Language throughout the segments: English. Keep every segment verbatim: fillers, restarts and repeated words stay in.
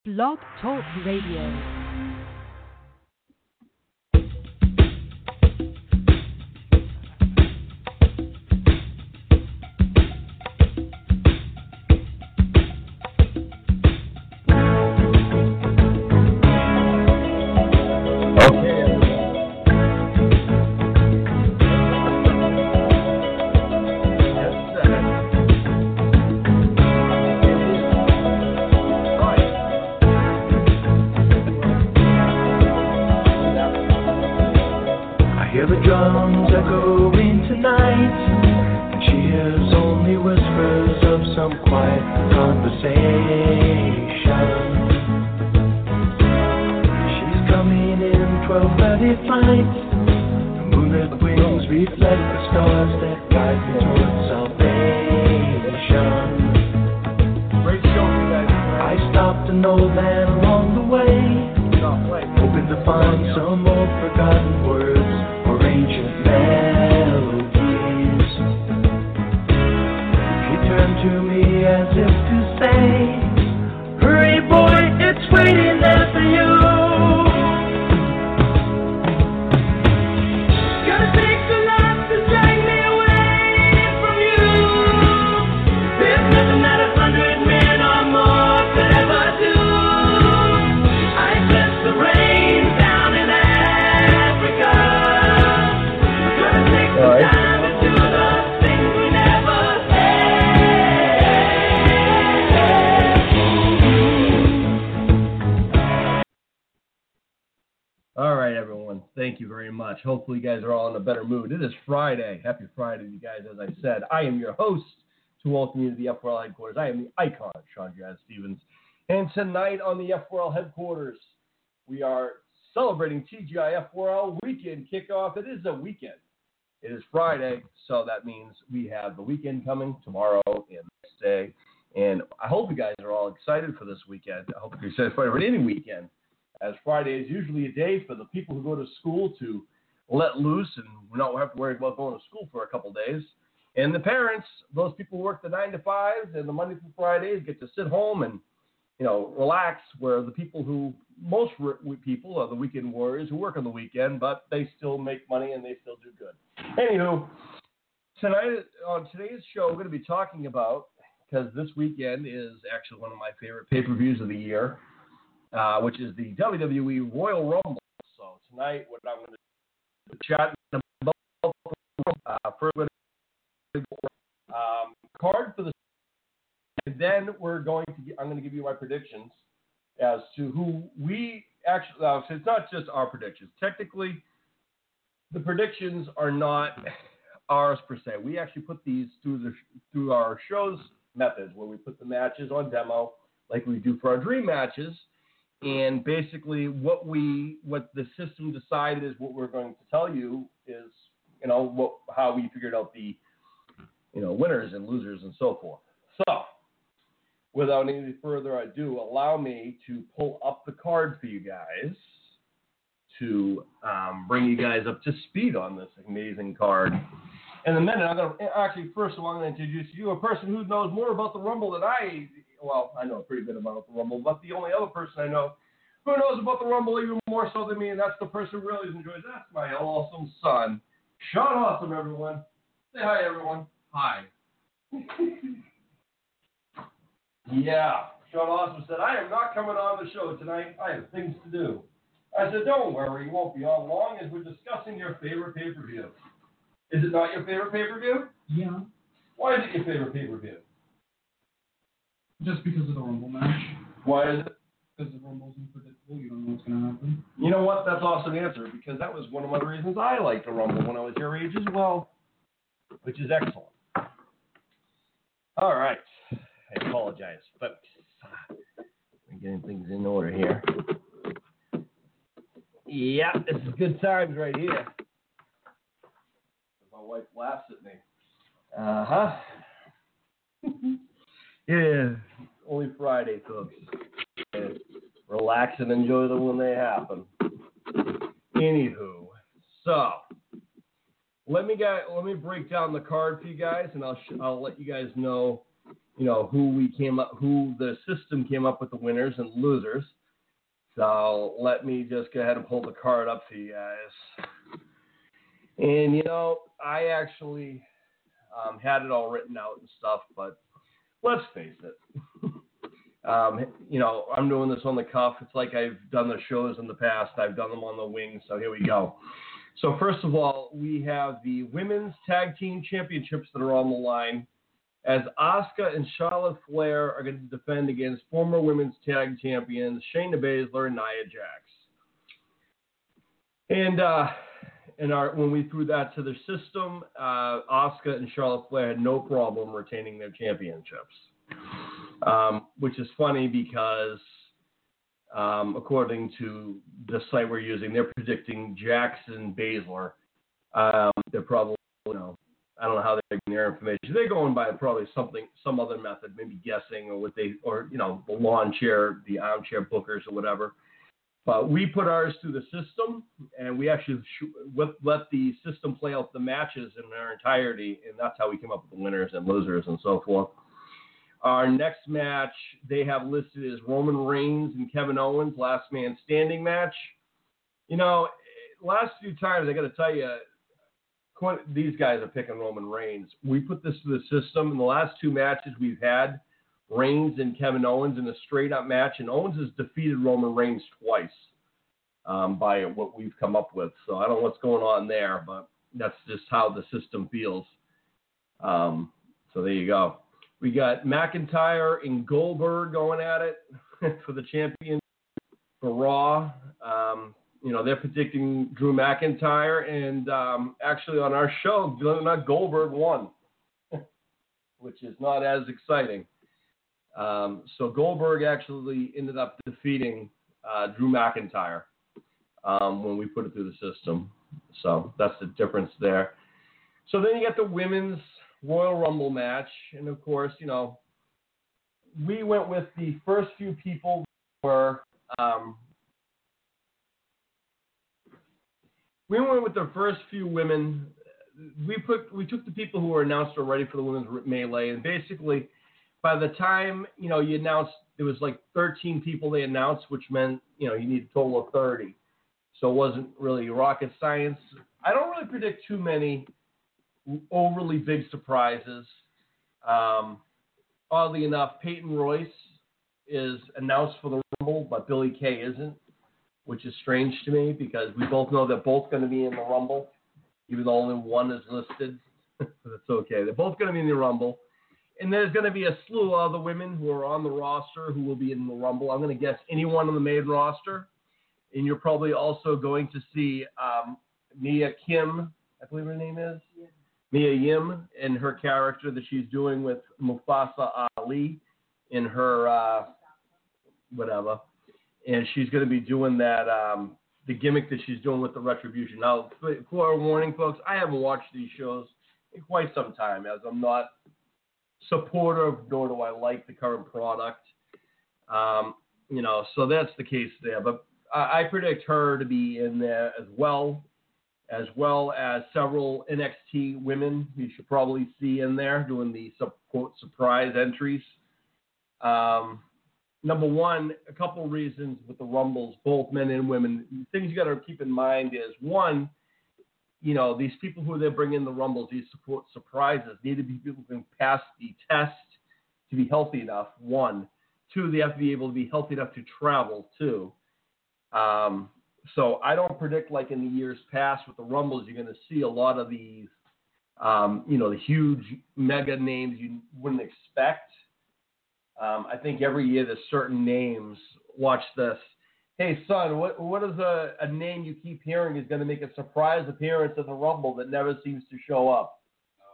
Blog Talk Radio. Hopefully you guys are all in a better mood. It is Friday. Happy Friday, you guys. As I said, I am your host to welcome you to the F four L headquarters. I am the icon, Sean Jazz Stevens. And tonight on the F four L headquarters, we are celebrating T G I F four L weekend kickoff. It is a weekend. It is Friday, so that means we have the weekend coming tomorrow and next day. And I hope you guys are all excited for this weekend. I hope you're excited for any weekend, as Friday is usually a day for the people who go to school to let loose and we don't have to worry about going to school for a couple days. And the parents, those people who work the nine to fives and the Monday through Fridays get to sit home and, you know, relax, where the people who, most people are the weekend warriors who work on the weekend, but they still make money and they still do good. Anywho, tonight, on today's show, we're going to be talking about, because this weekend is actually one of my favorite pay-per-views of the year, uh, which is the W W E Royal Rumble. So tonight, what I'm going to chat about uh, for um, card for the, and then we're going to. I'm going to give you my predictions as to who we actually. Uh, so it's not just our predictions. Technically, the predictions are not ours per se. We actually put these through the through our show's methods, where we put the matches on demo, like we do for our dream matches. And basically, what we, what the system decided is what we're going to tell you is, you know, what, how we figured out the, you know, winners and losers and so forth. So, without any further ado, allow me to pull up the card for you guys to um, bring you guys up to speed on this amazing card. In a minute, I'm going to actually, first of all, I'm going to introduce you, a person who knows more about the Rumble than I. Well, I know a pretty bit about the Rumble, but the only other person I know who knows about the Rumble even more so than me, and that's the person who really enjoys. That's my awesome son, Sean Awesome, everyone. Say hi, everyone. Hi. Yeah, Sean Awesome said, I am not coming on the show tonight. I have things to do. I said, don't worry, you won't be on long as we're discussing your favorite pay-per-view. Is it not your favorite pay-per-view? Yeah. Why is it your favorite pay-per-view? Just because of the Rumble match. Why is it? Because the Rumble's unpredictable. You don't know what's going to happen. You know what? That's awesome answer, because that was one of the reasons I liked the Rumble when I was your age as well, which is excellent. All right. I apologize, but I'm getting things in order here. Yeah, this is good times right here. My wife laughs at me. Uh-huh. Yeah, only Friday, folks. Relax and enjoy them when they happen. Anywho, so let me get, let me break down the card for you guys, and I'll sh- I'll let you guys know you know, who we came up, who the system came up with the winners and losers. So let me just go ahead and pull the card up for you guys. And, you know, I actually um, had it all written out and stuff, but let's face it. um, you know, I'm doing this on the cuff. It's like I've done the shows in the past. I've done them on the wing, so here we go. So first of all, we have the Women's Tag Team Championships that are on the line, as Asuka and Charlotte Flair are going to defend against former Women's Tag Champions Shayna Baszler and Nia Jax. And uh, and our, when we threw that to their system, uh, Asuka and Charlotte Flair had no problem retaining their championships, um, which is funny because um, according to the site we're using, they're predicting Jax and Baszler. Um, they're probably, you know, I don't know how they're getting their information. They're going by probably something, some other method, maybe guessing or what they, or, you know, the lawn chair, the armchair bookers or whatever. But we put ours through the system, and we actually sh- let the system play out the matches in their entirety, and that's how we came up with the winners and losers and so forth. Our next match they have listed as Roman Reigns and Kevin Owens, last man standing match. You know, last few times, I got to tell you, these guys are picking Roman Reigns. We put this through the system. In the last two matches we've had, Reigns and Kevin Owens in a straight-up match, and Owens has defeated Roman Reigns twice um, by what we've come up with. So I don't know what's going on there, but that's just how the system feels. Um, so there you go. We got McIntyre and Goldberg going at it for the champion for Raw. Um, you know, they're predicting Drew McIntyre, and um, actually on our show, Goldberg won, which is not as exciting. Um, so Goldberg actually ended up defeating uh, Drew McIntyre um, when we put it through the system. So that's the difference there. So then you got the women's Royal Rumble match. And, of course, you know, we went with the first few people were um, we went with the first few women. We put we took the people who were announced already for the women's melee, and basically by the time, you know, you announced, there was like thirteen people they announced, which meant, you know, you need a total of thirty. So it wasn't really rocket science. I don't really predict too many overly big surprises. Um, oddly enough, Peyton Royce is announced for the Rumble, but Billie Kay isn't, which is strange to me because we both know they're both going to be in the Rumble, even though only one is listed. That's okay. They're both going to be in the Rumble. And there's going to be a slew of other women who are on the roster who will be in the Rumble. I'm going to guess anyone on the main roster. And you're probably also going to see um, Mia Kim, I believe her name is. Yeah. Mia Yim and her character that she's doing with Mustafa Ali in her uh, whatever. And she's going to be doing that, um, the gimmick that she's doing with the Retribution. Now, for a warning, folks, I haven't watched these shows in quite some time, as I'm not supportive, nor do I like the current product. Um, you know, so that's the case there. But I, I predict her to be in there as well, as well as several N X T women you should probably see in there doing the quote surprise entries. Um, number one, a couple reasons with the Rumbles, both men and women. Things you got to keep in mind is, one, you know, these people who they're bringing in the Rumbles, these support surprises, need to be people who can pass the test to be healthy enough, one. Two, they have to be able to be healthy enough to travel, too. Um, so I don't predict, like in the years past with the Rumbles, you're going to see a lot of these, um, you know, the huge mega names you wouldn't expect. Um, I think every year there's certain names. Watch this. Hey, son, what what is a, a name you keep hearing is going to make a surprise appearance at the Rumble that never seems to show up?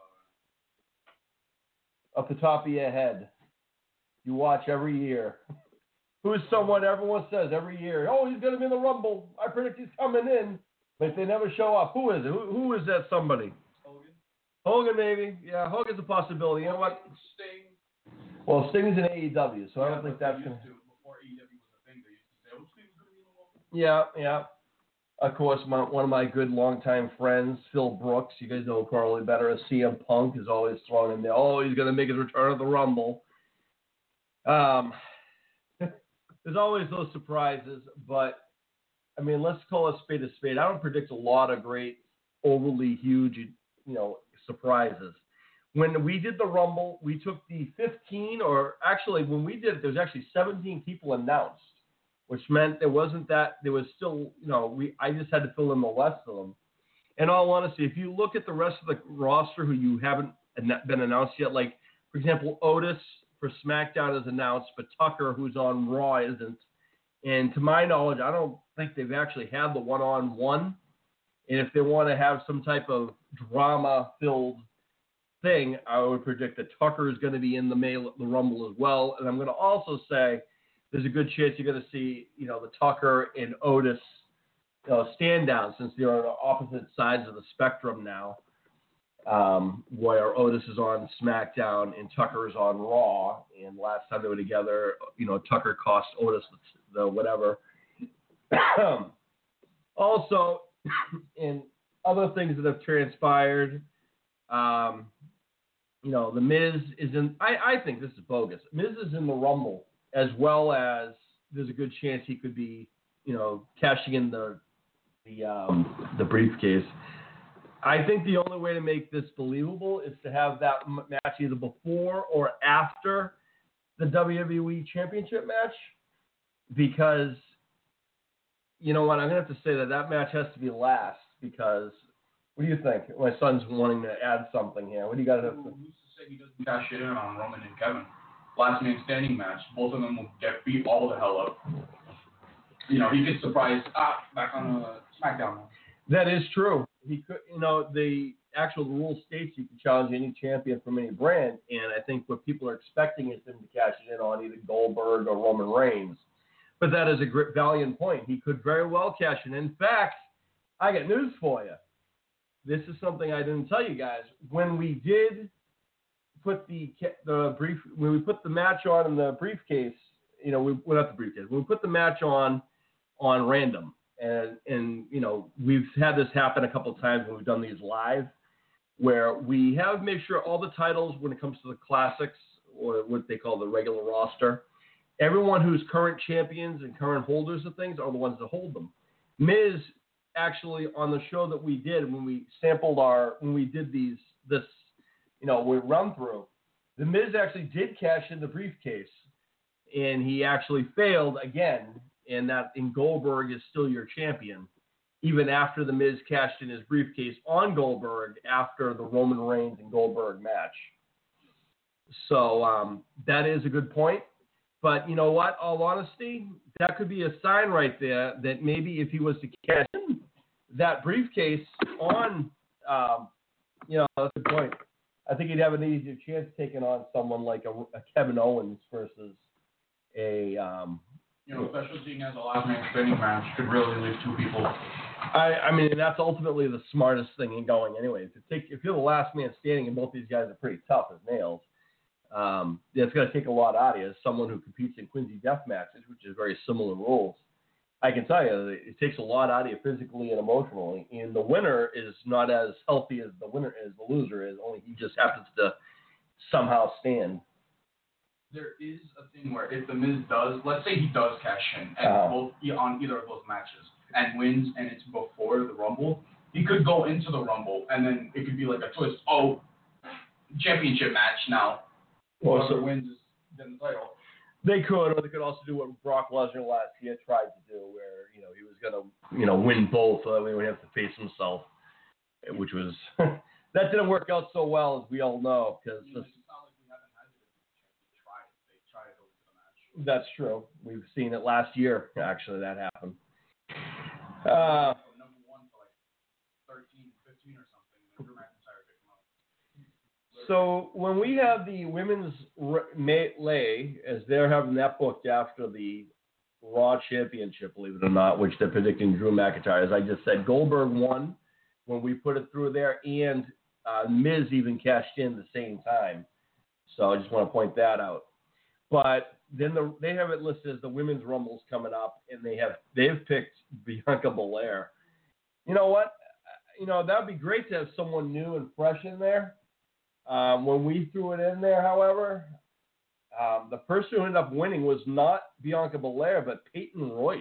Uh, Off the top of your head. You watch every year. Who is someone everyone says every year, oh, he's going to be in the Rumble. I predict he's coming in. But if they never show up, who is it? Who, who is that somebody? Hogan. Hogan, maybe. Yeah, Hogan's a possibility. You know what? Sting. Well, Sting's in A E W, so yeah, I don't think that's going to... Before A E W was a thing, they used to say, oh, Sting's going to be in the Rumble. Yeah, yeah. Of course, my, one of my good longtime friends, Phil Brooks, you guys know probably better as C M Punk, is always thrown in there. Oh, he's going to make his return at the Rumble. Um, there's always those surprises, but I mean, let's call a spade a spade. I don't predict a lot of great, overly huge, you know, surprises. When we did the Rumble, we took the fifteen, or actually, when we did it, there was actually seventeen people announced, which meant there wasn't that, there was still, you know, we I just had to fill in the rest of them. In all honesty, if you look at the rest of the roster who you haven't been announced yet, like, for example, Otis for SmackDown is announced, but Tucker, who's on Raw, isn't. And to my knowledge, I don't think they've actually had the one-on-one. And if they want to have some type of drama-filled thing, I would predict that Tucker is going to be in the mail, the Rumble as well. And I'm going to also say there's a good chance you're going to see, you know, the Tucker and Otis uh, stand down, since they're on opposite sides of the spectrum now, um, where Otis is on SmackDown and Tucker is on Raw. And last time they were together, you know, Tucker cost Otis the, the whatever. Also, in other things that have transpired, um, you know, The Miz is in, I, I think this is bogus. Miz is in the Rumble, as well as there's a good chance he could be, you know, cashing in the the um, the briefcase. I think the only way to make this believable is to have that m- match either before or after the W W E Championship match, because, you know what, I'm going to have to say that that match has to be last, because, what do you think? My son's wanting to add something here. What do you got to Who's to say he doesn't cash it in on Roman and Kevin? Last man standing match. Both of them will get beat all the hell up. You know, he could surprise, ah, back on uh, SmackDown now. That is true. He could, you know, the actual rule states you can challenge any champion from any brand, and I think what people are expecting is him to cash it in on either Goldberg or Roman Reigns. But that is a great, valiant point. He could very well cash it in. In fact, I got news for you. This is something I didn't tell you guys. When we did put the the brief, when we put the match on in the briefcase, you know, we well, not the briefcase. When we put the match on on random, and and you know, we've had this happen a couple of times when we've done these live, where we have made sure all the titles, when it comes to the classics or what they call the regular roster, everyone who's current champions and current holders of things are the ones that hold them. Miz actually, on the show that we did when we sampled our when we did these this you know we run through, the Miz actually did cash in the briefcase, and he actually failed again, and that in Goldberg is still your champion, even after the Miz cashed in his briefcase on Goldberg after the Roman Reigns and Goldberg match. So um, that is a good point. But you know what? All honesty, that could be a sign right there that maybe if he was to cash in that briefcase on, um, you know, that's a good point. I think he'd have an easier chance taking on someone like a, a Kevin Owens versus a. Um, you know, especially seeing as a last man standing match could really leave two people. I, I mean, that's ultimately the smartest thing in going, anyway. If, take, if you're the last man standing, and both these guys are pretty tough as nails. Um, it's going to take a lot out of you as someone who competes in Quincy Death matches, which is very similar rules. I can tell you that it takes a lot out of you physically and emotionally, and the winner is not as healthy as the winner as the loser is, only he just happens to somehow stand. There is a thing where if the Miz does, let's say he does cash in and Uh-huh. both on either of those matches and wins, and it's before the Rumble, he could go into the Rumble, and then it could be like a twist. Oh, championship match now. Well, Whoever so wins is then the title. they could, or they could also do what Brock Lesnar last year tried to do, where you know he was going to, you know, win both, so that way he would have to face himself, which was that didn't work out so well, as we all know, because You know, it's not like we haven't had it. They tried it. They tried it over to the match. that's true. We've seen it last year. Actually, that happened. Uh, From number one to like thirteen, fifteen or something, and then Drew McIntyre picked him up. So when we have the women's melee, as they're having that booked after the Raw Championship, believe it or not, which they're predicting Drew McIntyre, as I just said, Goldberg won when we put it through there, and uh, Miz even cashed in the same time. So I just want to point that out. But then the, they have it listed as the women's Rumbles coming up, and they have they've picked Bianca Belair. You know what? You know that would be great to have someone new and fresh in there. Um, when we threw it in there, however, um, the person who ended up winning was not Bianca Belair, but Peyton Royce,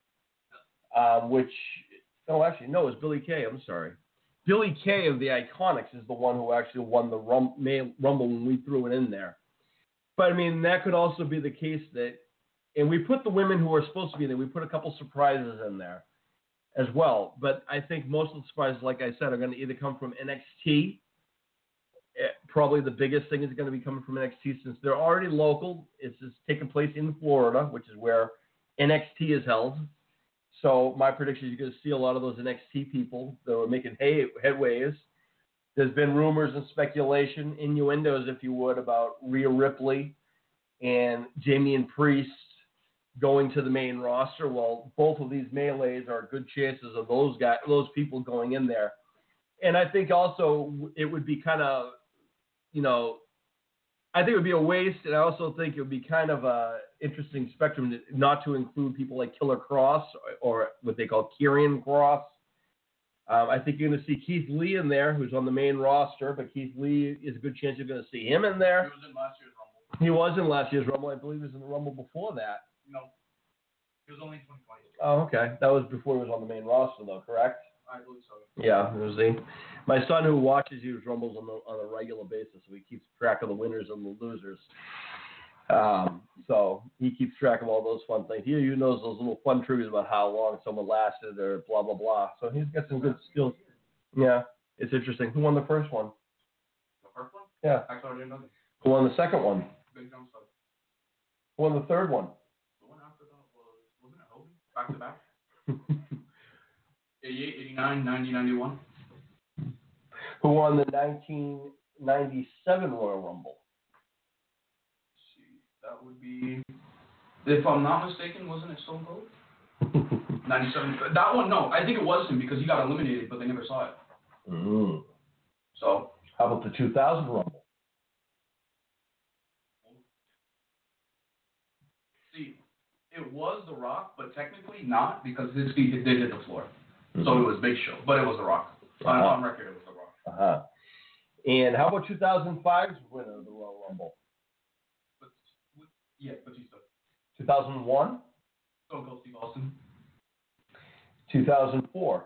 um, which, oh, actually, no, it was Billie Kay. I'm sorry. Billie Kay of the Iconics is the one who actually won the rum, May, Rumble when we threw it in there. But, I mean, that could also be the case that, and we put the women who are supposed to be there, we put a couple surprises in there as well. But I think most of the surprises, like I said, are going to either come from N X T. Probably the biggest thing is going to be coming from N X T since they're already local. It's just taking place in Florida, which is where N X T is held. So my prediction is you're going to see a lot of those N X T people that are making hay, headways. There's been rumors and speculation, innuendos, if you would, about Rhea Ripley and Damian Priest going to the main roster. Well, both of these melees are good chances of those guys, those people going in there. And I think also it would be kind of, you know, I think it would be a waste, and I also think it would be kind of a interesting spectrum not to include people like Killer Cross or, or what they call Karrion Kross. Um, I think you're going to see Keith Lee in there, who's on the main roster, but Keith Lee is a good chance you're going to see him in there. He was in last year's Rumble. He was in last year's Rumble. I believe he was in the Rumble before that. No, he was only in twenty twenty. Oh, okay. That was before he was on the main roster, though, correct? I believe so. Yeah, it was the, my son who watches these Rumbles on, the, on a regular basis, so he keeps track of the winners and the losers. Um, so he keeps track of all those fun things. He even knows those little fun trivia about how long someone lasted or blah, blah, blah. So he's got some good skills. Yeah, it's interesting. Who won the first one? The first one? Yeah. Actually, I didn't know that. Who won the second one? Big John Studd. Who won the third one? The one after that was, wasn't it Hogan? Back to back? eighty-eight, eighty-nine, ninety, ninety-one. Who won the nineteen ninety-seven Royal Rumble? See, that would be, if I'm not mistaken, wasn't it Stone Cold? ninety-seven. That one, no. I think it was him because he got eliminated, but they never saw it. Mm. So. How about the two thousand Rumble? See, it was The Rock, but technically not because his feet did hit the floor. Mm-hmm. So it was Big Show, but it was The Rock. Uh-huh. On, on record, it was The Rock. Uh-huh. And how about two thousand five's winner of the Royal Rumble? But, yeah, Batista. two thousand one? Stone Cold Steve Austin. two thousand four.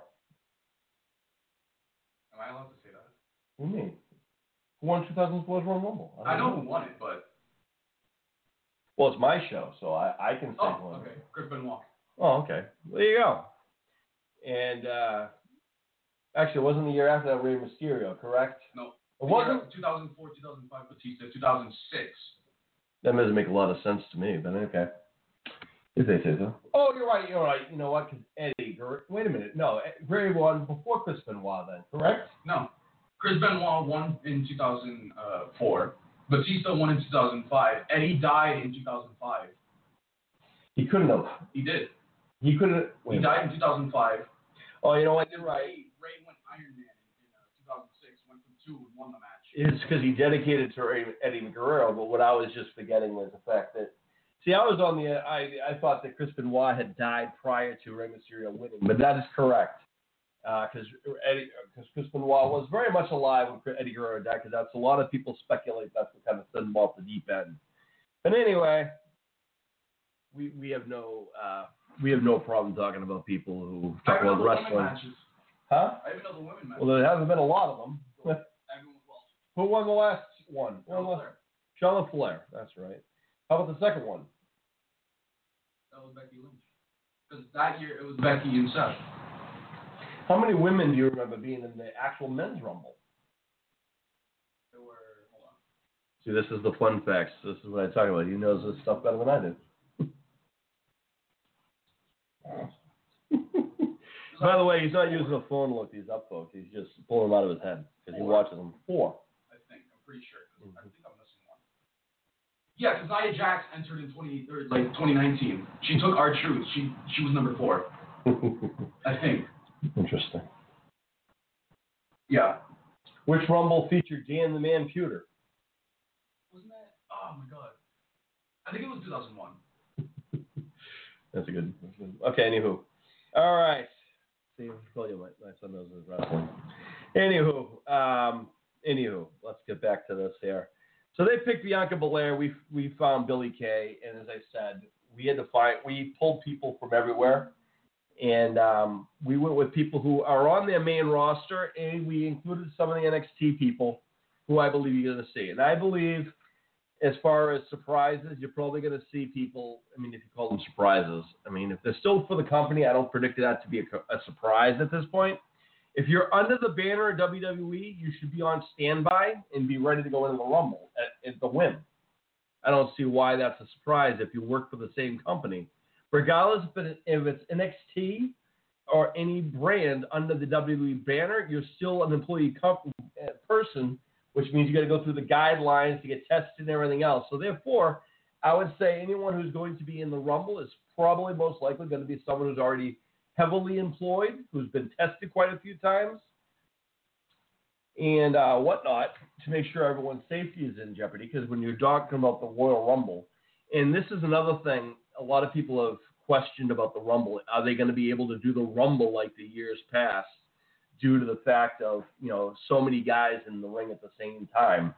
Am I allowed to say that? What do you mean? Who won two thousand four's Royal Rumble? I, I know who won it, but... Well, it's my show, so I, I can say Oh, one. okay. Chris Benoit. Oh, okay. There you go. And, uh, actually, it wasn't the year after that Rey Mysterio, correct? No. It wasn't? two thousand four, two thousand five Batista, two thousand six. That doesn't make a lot of sense to me, but okay. If they say so. Oh, you're right, you're right. You know what? Because Eddie, wait a minute. No, Rey won before Chris Benoit then, correct? No. Chris Benoit won in two thousand four. Batista won in two thousand five. Eddie died in two thousand five. He couldn't have. He did. He couldn't. He died in two thousand five. Oh, you know what? You're right. Ray, Ray went Iron Man in uh, two thousand six, went from two and won the match. It's because he dedicated to Eddie Guerrero, but what I was just forgetting was the fact that, see, I was on the, I I thought that Chris Benoit had died prior to Rey Mysterio winning, but that is correct. Because uh, Eddie, because Chris Benoit was very much alive when Eddie Guerrero died, because that's a lot of people speculate that's what kind of sent him off the deep end. But anyway, we we have no uh, we have no problem talking about people who talk about wrestling. Huh? I even know the women matches. Well, there hasn't been a lot of them. Who won the last one? Charlotte Flair. Charlotte Flair. That's right. How about the second one? That was Becky Lynch. Because that year it was Becky and Seth. How many women do you remember being in the actual men's rumble? There were, hold on. See, this is the fun facts. This is what I talk about. He knows this stuff better than I do. By the way, he's not using a phone to look these up, folks. He's just pulling them out of his head because he watches them. Four. I think. I'm pretty sure. Mm-hmm. I think I'm missing one. Yeah, because Nia Jax entered in twenty, or like twenty nineteen. She took R-Truth. She she was number four. I think. Interesting. Yeah. Which Rumble featured Dan the Man Pewter? Wasn't that? Oh my God. I think it was two thousand one. That's a good. That's good. Okay, anywho. All right. See, well, you my son knows his wrestling. Anywho, um, anywho, let's get back to this here. So they picked Bianca Belair. We we found Billie Kay, and as I said, we had to find. We pulled people from everywhere, and um, we went with people who are on their main roster, and we included some of the N X T people who I believe you're going to see. And I believe, as far as surprises, you're probably going to see people. I mean, if you call them surprises, I mean, if they're still for the company, I don't predict that to be a, a surprise at this point. If you're under the banner of W W E, you should be on standby and be ready to go into the Rumble at, at the win. I don't see why that's a surprise if you work for the same company. Regardless if, it, if it's N X T or any brand under the W W E banner, you're still an employee comp- person, which means you got to go through the guidelines to get tested and everything else. So therefore, I would say anyone who's going to be in the Rumble is probably most likely going to be someone who's already heavily employed, who's been tested quite a few times, and uh, whatnot, to make sure everyone's safety is in jeopardy. Because when you're talking about the Royal Rumble, and this is another thing a lot of people have questioned about the Rumble. Are they going to be able to do the Rumble like the years past due to the fact of, you know, so many guys in the ring at the same time?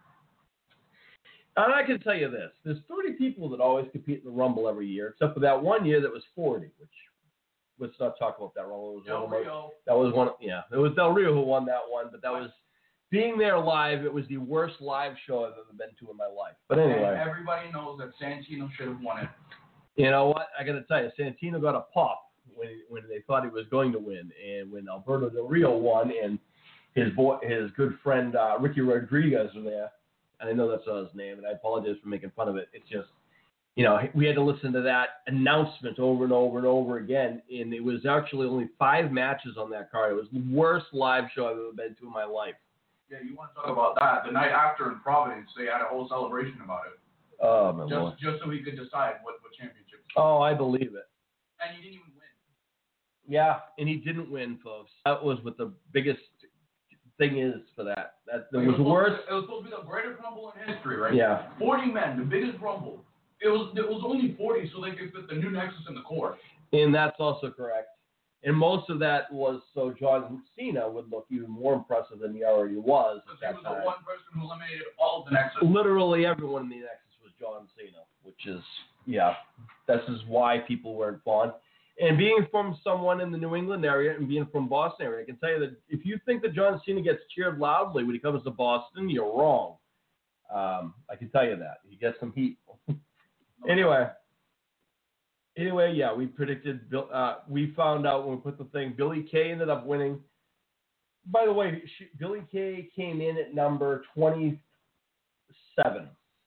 And I can tell you this. There's thirty people that always compete in the Rumble every year, except for that one year that was forty, which... Let's not talk about that Rumble. It was Del one of Rio. my, that was one. Yeah, it was Del Rio who won that one. But that was being there live. It was the worst live show I've ever been to in my life. But anyway, And everybody knows that Santino should have won it. You know what? I got to tell you, Santino got a pop when when they thought he was going to win, and when Alberto Del Rio won, and his boy, his good friend uh, Ricky Rodriguez was there. And I know that's not his name, and I apologize for making fun of it. It's just, you know, we had to listen to that announcement over and over and over again, and it was actually only five matches on that card. It was the worst live show I've ever been to in my life. Yeah, you want to talk about that? The night after in Providence, they had a whole celebration about it. Oh, my just, Lord. Just so he could decide what, what championship. Oh, I believe it. And he didn't even win. Yeah, and he didn't win, folks. That was what the biggest thing is for that. That it was, was worse. It was supposed to be the greatest Rumble in history, right? Yeah. forty men, the biggest Rumble. It was it was only forty, so they could fit the new Nexus in the core. And that's also correct. And most of that was so John Cena would look even more impressive than he already was at Because that he was time. the one person who eliminated all of the Nexus. Literally everyone in the Nexus was John Cena, which is, yeah, this is why people weren't fond. And being from someone in the New England area and being from Boston area, I can tell you that if you think that John Cena gets cheered loudly when he comes to Boston, you're wrong. Um, I can tell you that. He gets some heat. Anyway, anyway, yeah, we predicted. Bill, uh, we found out when we put the thing. Billie Kay ended up winning. By the way, she, Billie Kay came in at number twenty-seven.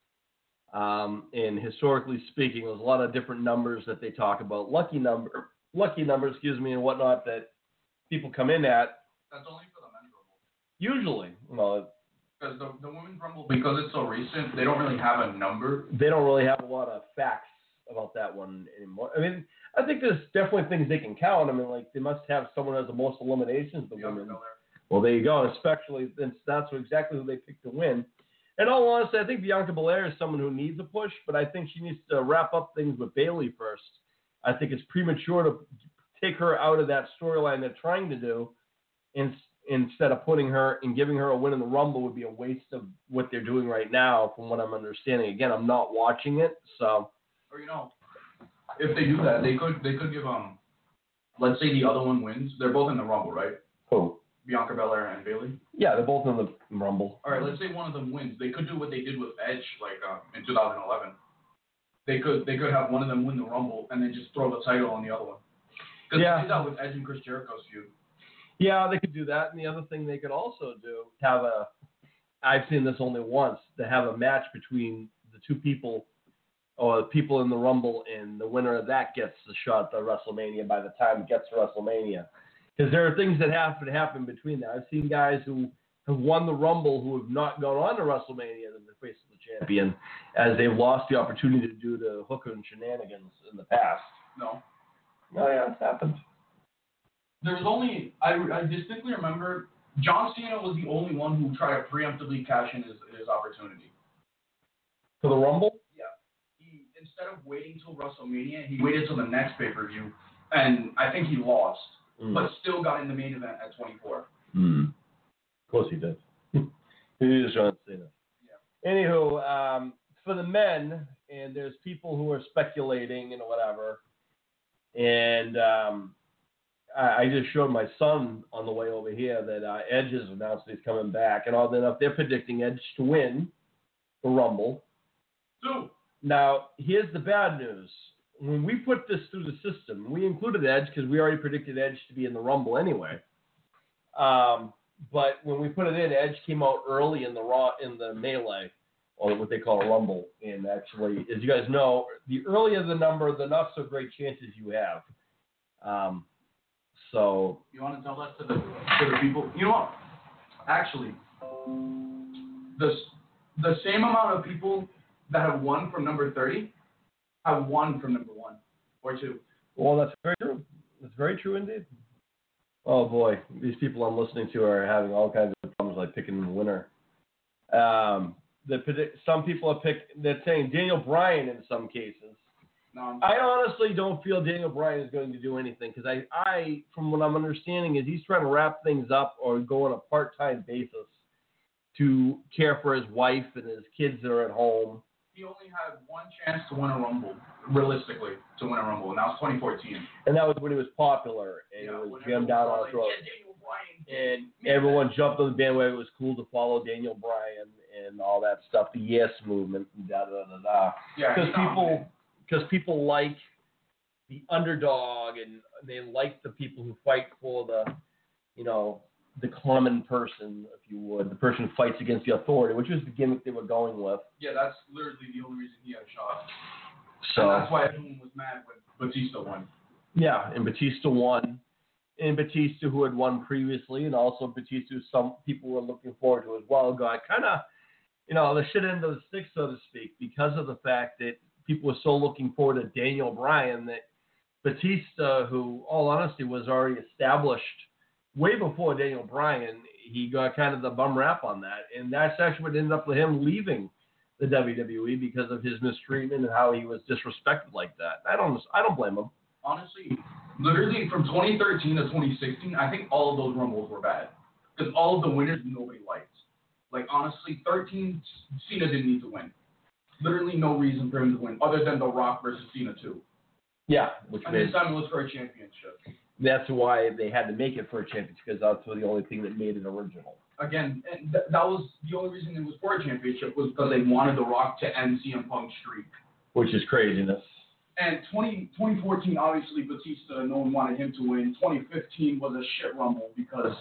Um, and historically speaking, there's a lot of different numbers that they talk about. Lucky number, lucky number, excuse me, and whatnot that people come in at. That's only for the men's Rumble. Usually, well. Because the, the women's Rumble, because it's so recent, they don't really have a number. They don't really have a lot of facts about that one anymore. I mean, I think there's definitely things they can count. I mean, like, they must have someone who has the most eliminations, the women. Well, there you go. Especially since that's exactly who they picked to win. In all honesty, I think Bianca Belair is someone who needs a push, but I think she needs to wrap up things with Bayley first. I think it's premature to take her out of that storyline they're trying to do, and instead of putting her and giving her a win in the Rumble would be a waste of what they're doing right now, from what I'm understanding. Again, I'm not watching it, so. Or, you know, if they do that, they could they could give, um, let's say the other one wins. They're both in the Rumble, right? Who? Bianca Belair and Bayley? Yeah, they're both in the Rumble. All right, let's say one of them wins. They could do what they did with Edge, like, um, in two thousand eleven. They could they could have one of them win the Rumble and then just throw the title on the other one. Because yeah. they did that with Edge and Chris Jericho's feud. Yeah, they could do that. And the other thing they could also do, have a, I've seen this only once, to have a match between the two people, or the people in the Rumble, and the winner of that gets the shot at WrestleMania by the time it gets to WrestleMania. Because there are things that have to happen between that. I've seen guys who have won the Rumble who have not gone on to WrestleMania as the face of the champion, as they've lost the opportunity to do the hooker and shenanigans in the past. No. Oh, yeah, it's happened. There was only, I, I distinctly remember, John Cena was the only one who tried to preemptively cash in his, his opportunity. For the Rumble? Yeah. He, instead of waiting till WrestleMania, he waited till the next pay-per-view, and I think he lost, mm. but still got in the main event at twenty-four. Mm. Of course he did. He is John Cena. Yeah. Anywho, um, for the men, and there's people who are speculating and whatever, and um, I, I just showed my son on the way over here that uh, Edge has announced he's coming back, and all enough they're predicting Edge to win the Rumble. Two. Now, here's the bad news. When we put this through the system, we included Edge because we already predicted Edge to be in the Rumble anyway. Um, but when we put it in, Edge came out early in the Raw in the Melee, or what they call a Rumble. And actually, as you guys know, the earlier the number, the not so great chances you have. Um, so you want to tell that to the to the people? You know what? Actually, the the same amount of people that have won from number thirty have won from number one or two. Well, that's very true. That's very true indeed. Oh boy, these people I'm listening to are having all kinds of problems, like picking the winner. Um, the some people are pick. They're saying Daniel Bryan in some cases. No, I honestly don't feel Daniel Bryan is going to do anything because I, I, from what I'm understanding, is he's trying to wrap things up or go on a part-time basis to care for his wife and his kids that are at home. He only had one chance to win a Rumble, realistically, to win a Rumble, and that was twenty fourteen. And that was when he was popular, and yeah, it was jammed down our like, throat. yeah, Daniel Bryan. And everyone jumped on the bandwagon. It was cool to follow Daniel Bryan and all that stuff, the Yes movement, and da da da da. Yeah, because people, because people like the underdog, and they like the people who fight for the, you know, the common person, if you would, the person who fights against the authority, which was the gimmick they were going with. Yeah, that's literally the only reason he had a shot. So and that's why everyone was mad when Batista won. Yeah, and Batista won. And Batista, who had won previously, and also Batista, who some people were looking forward to as well, got kind of, you know, the shit end of the stick, so to speak, because of the fact that people were so looking forward to Daniel Bryan that Batista, who, all honesty, was already established way before Daniel Bryan, he got kind of the bum rap on that. And that's actually what ended up with him leaving the W W E because of his mistreatment and how he was disrespected like that. I don't I don't blame him. Honestly, literally from twenty thirteen to twenty sixteen, I think all of those Rumbles were bad. Because all of the winners nobody liked. Like, honestly, thirteen, Cena didn't need to win. Literally no reason for him to win, other than The Rock versus Cena two. Yeah. Which and made, this time it was for a championship. That's why they had to make it for a championship, because that's the only thing that made it original. Again, and th- that was the only reason it was for a championship was because they wanted The Rock to end C M Punk's streak. Which is craziness. And twenty, twenty fourteen, obviously, Batista, no one wanted him to win. twenty fifteen was a shit Rumble because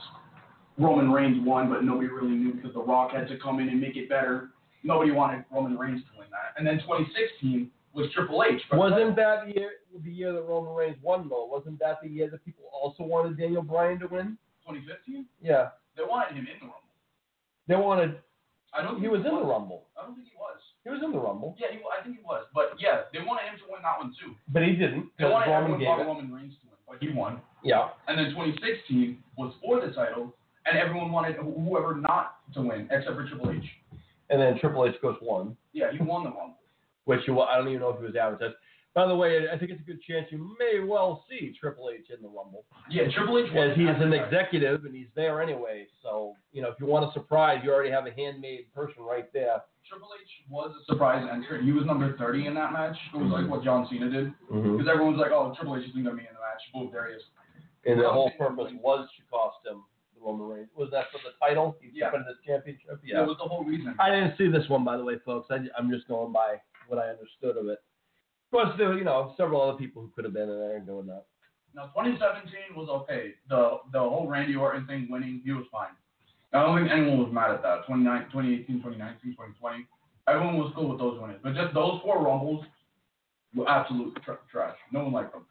Roman Reigns won, but nobody really knew because The Rock had to come in and make it better. Nobody wanted Roman Reigns to win that. And then twenty sixteen was Triple H. Wasn't that the year, the year that Roman Reigns won, though? Wasn't that the year that people also wanted Daniel Bryan to win? twenty fifteen? Yeah. They wanted him in the Rumble. They wanted... I don't he think was in the Rumble. I don't think he was. He was in the Rumble. Yeah, he, I think he was. But, yeah, they wanted him to win that one, too. But he didn't. They wanted Roman everyone but Roman Reigns to win, but he won. Yeah. And then twenty sixteen was for the title, and everyone wanted whoever not to win, except for Triple H. And then Triple H goes won. Yeah, he won the Rumble. Which you, I don't even know if he was advertised. By the way, I think it's a good chance you may well see Triple H in the Rumble. Yeah, Triple H was. As he's an executive and he's there anyway. So, you know, if you want a surprise, you already have a handmade person right there. Triple H was a surprise entrant. He was number thirty in that match. It was like what John Cena did. Because Mm-hmm. everyone was like, oh, Triple H isn't going to be in the match. Boom, there he is. And the whole purpose was to cost him the Roman Reigns. Was that for the title? He Yeah. defended his championship? Yeah. That was the whole reason. I didn't see this one, by the way, folks. I, I'm just going by what I understood of it. Of course, there were, you know, several other people who could have been in there and doing that. Now, twenty seventeen was okay. The the whole Randy Orton thing winning, he was fine. I don't think anyone was mad at that. twenty eighteen, twenty nineteen, twenty twenty. Everyone was cool with those winners. But just those four Rumbles were absolute tr- trash. No one liked them.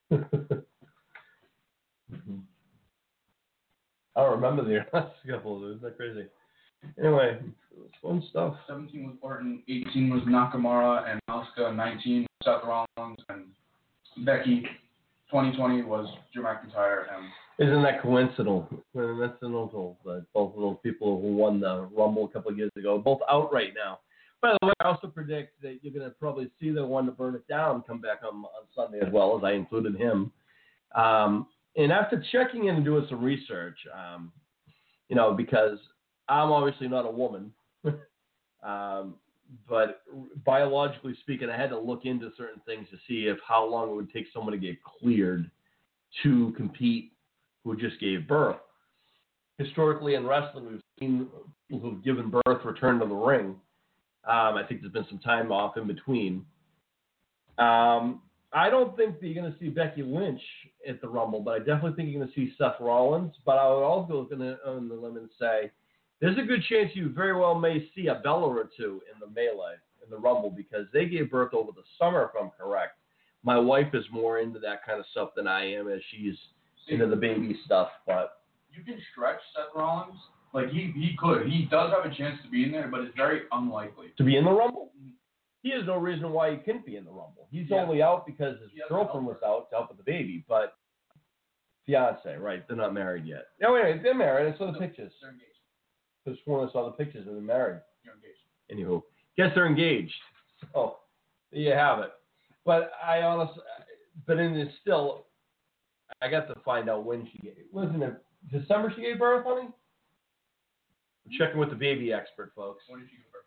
mm-hmm. I don't remember the last couple of those. Isn't that crazy? Anyway, fun stuff. seventeen was Orton, eighteen was Nakamura and Asuka, nineteen was Seth Rollins and Becky, twenty twenty was Drew McIntyre and... Isn't that coincidental? Coincidental that both of those people who won the Rumble a couple of years ago, both out right now. By the way, I also predict that you're going to probably see the one to burn it down come back on, on Sunday as well, as I included him. Um, and after checking in and doing some research, um, you know, because I'm obviously not a woman, Um, but biologically speaking, I had to look into certain things to see if how long it would take someone to get cleared to compete who just gave birth. Historically in wrestling, we've seen people who've given birth return to the ring. Um, I think there's been some time off in between. Um, I don't think that you're going to see Becky Lynch at the Rumble, but I definitely think you're going to see Seth Rollins. But I would also go on the limb and say there's a good chance you very well may see a Bella or two in the Melee, in the Rumble, because they gave birth over the summer, if I'm correct. My wife is more into that kind of stuff than I am, as she's into the baby stuff. But you can stretch Seth Rollins. Like, he, he could. He does have a chance to be in there, but it's very unlikely. To be in the Rumble? He has no reason why he couldn't be in the Rumble. He's yeah. only out because his girlfriend was out to help with the baby, but fiance, right? They're not married yet. No, wait, they're married. I saw the no, pictures. They're engaged. Just when I saw the pictures and they're married. You're engaged. Anywho, guess they're engaged. Oh, there you have it. But I honestly, but in this still, I got to find out when she gave. Wasn't it December she gave birth, honey? I'm checking with the baby expert, folks. When did she give birth?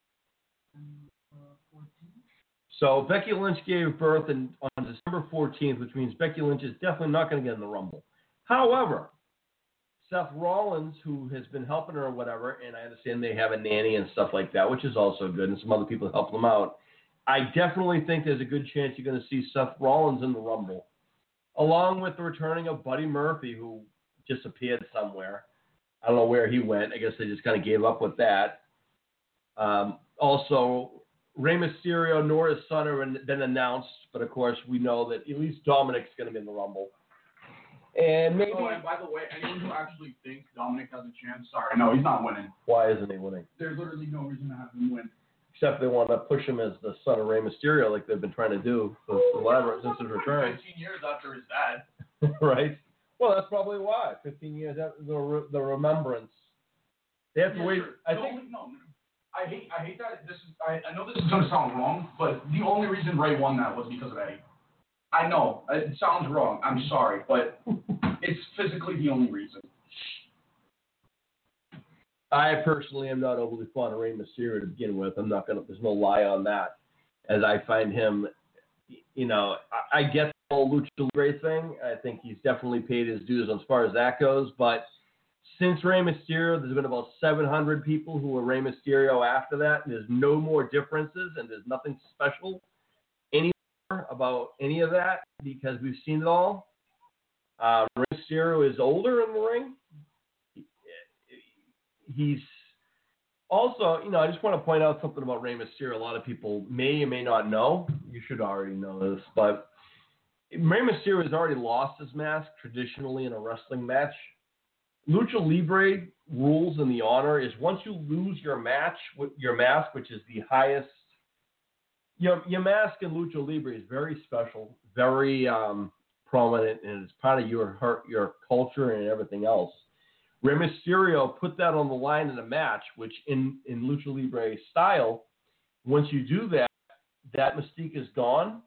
So Becky Lynch gave birth in, on December fourteenth, which means Becky Lynch is definitely not going to get in the Rumble. However, Seth Rollins, who has been helping her or whatever, and I understand they have a nanny and stuff like that, which is also good, and some other people help them out. I definitely think there's a good chance you're going to see Seth Rollins in the Rumble, along with the returning of Buddy Murphy, who disappeared somewhere. I don't know where he went. I guess they just kind of gave up with that. Um, also, Rey Mysterio nor his son have been announced, but of course we know that at least Dominic's going to be in the Rumble. And maybe. Oh, and by the way, anyone who actually thinks Dominic has a chance, sorry, no, he's not winning. Why isn't he winning? There's literally no reason to have him win. Except they want to push him as the son of Rey Mysterio, like they've been trying to do for whatever since his return. fifteen years after his dad. Right. Well, that's probably why. Fifteen years after the the remembrance. They have to yeah, wait. Sure. I no, think. No, no. I hate I hate that this is I, I know this is gonna sound wrong, but the only reason Ray won that was because of Eddie. I know, it sounds wrong, I'm sorry, but it's physically the only reason. I personally am not overly fond of Rey Mysterio to begin with. I'm not gonna there's no lie on that. As I find him, you know, I, I get the whole Lucha Libre thing. I think he's definitely paid his dues as far as that goes, but since Rey Mysterio, there's been about seven hundred people who were Rey Mysterio after that, and there's no more differences, and there's nothing special anymore about any of that because we've seen it all. Uh, Rey Mysterio is older in the ring. He's also, you know, I just want to point out something about Rey Mysterio. A lot of people may or may not know. You should already know this, but Rey Mysterio has already lost his mask traditionally in a wrestling match. Lucha Libre rules and the honor is once you lose your match, your mask, which is the highest, your your mask in Lucha Libre is very special, very um, prominent, and it's part of your your culture and everything else. Rey Mysterio put that on the line in a match, which in, in Lucha Libre style, once you do that, that mystique is gone.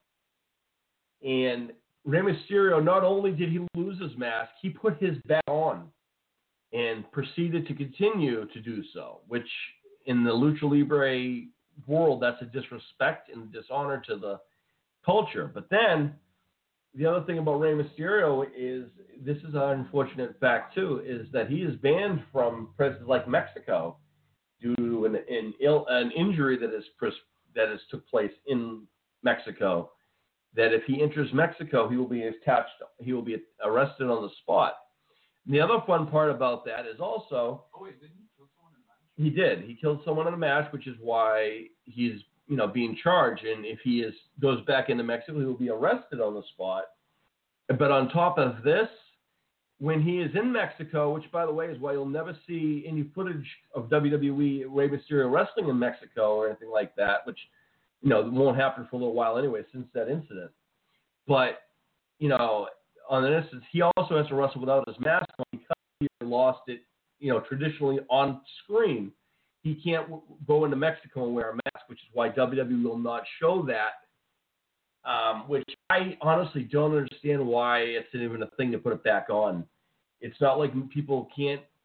And Rey Mysterio, not only did he lose his mask, he put his back on and proceeded to continue to do so, which in the Lucha Libre world, that's a disrespect and dishonor to the culture. But then the other thing about Rey Mysterio is, this is an unfortunate fact too, is that he is banned from places like Mexico due to an, an, ill, an injury that is that has took place in Mexico. That if he enters Mexico, he will be attached, he will be arrested on the spot. And the other fun part about that is also, oh wait, didn't he kill someone in a match? He did. He killed someone in a match, which is why he's, you know, being charged. And if he is goes back into Mexico, he will be arrested on the spot. But on top of this, when he is in Mexico, which by the way is why you'll never see any footage of W W E Rey Mysterio wrestling in Mexico or anything like that, which, you know, won't happen for a little while anyway since that incident. But, you know, on an instance, he also has to wrestle without his mask on because he lost it, you know, traditionally on screen. He can't w- go into Mexico and wear a mask, which is why W W E will not show that, um, which I honestly don't understand why it's even a thing to put it back on. It's not like people can't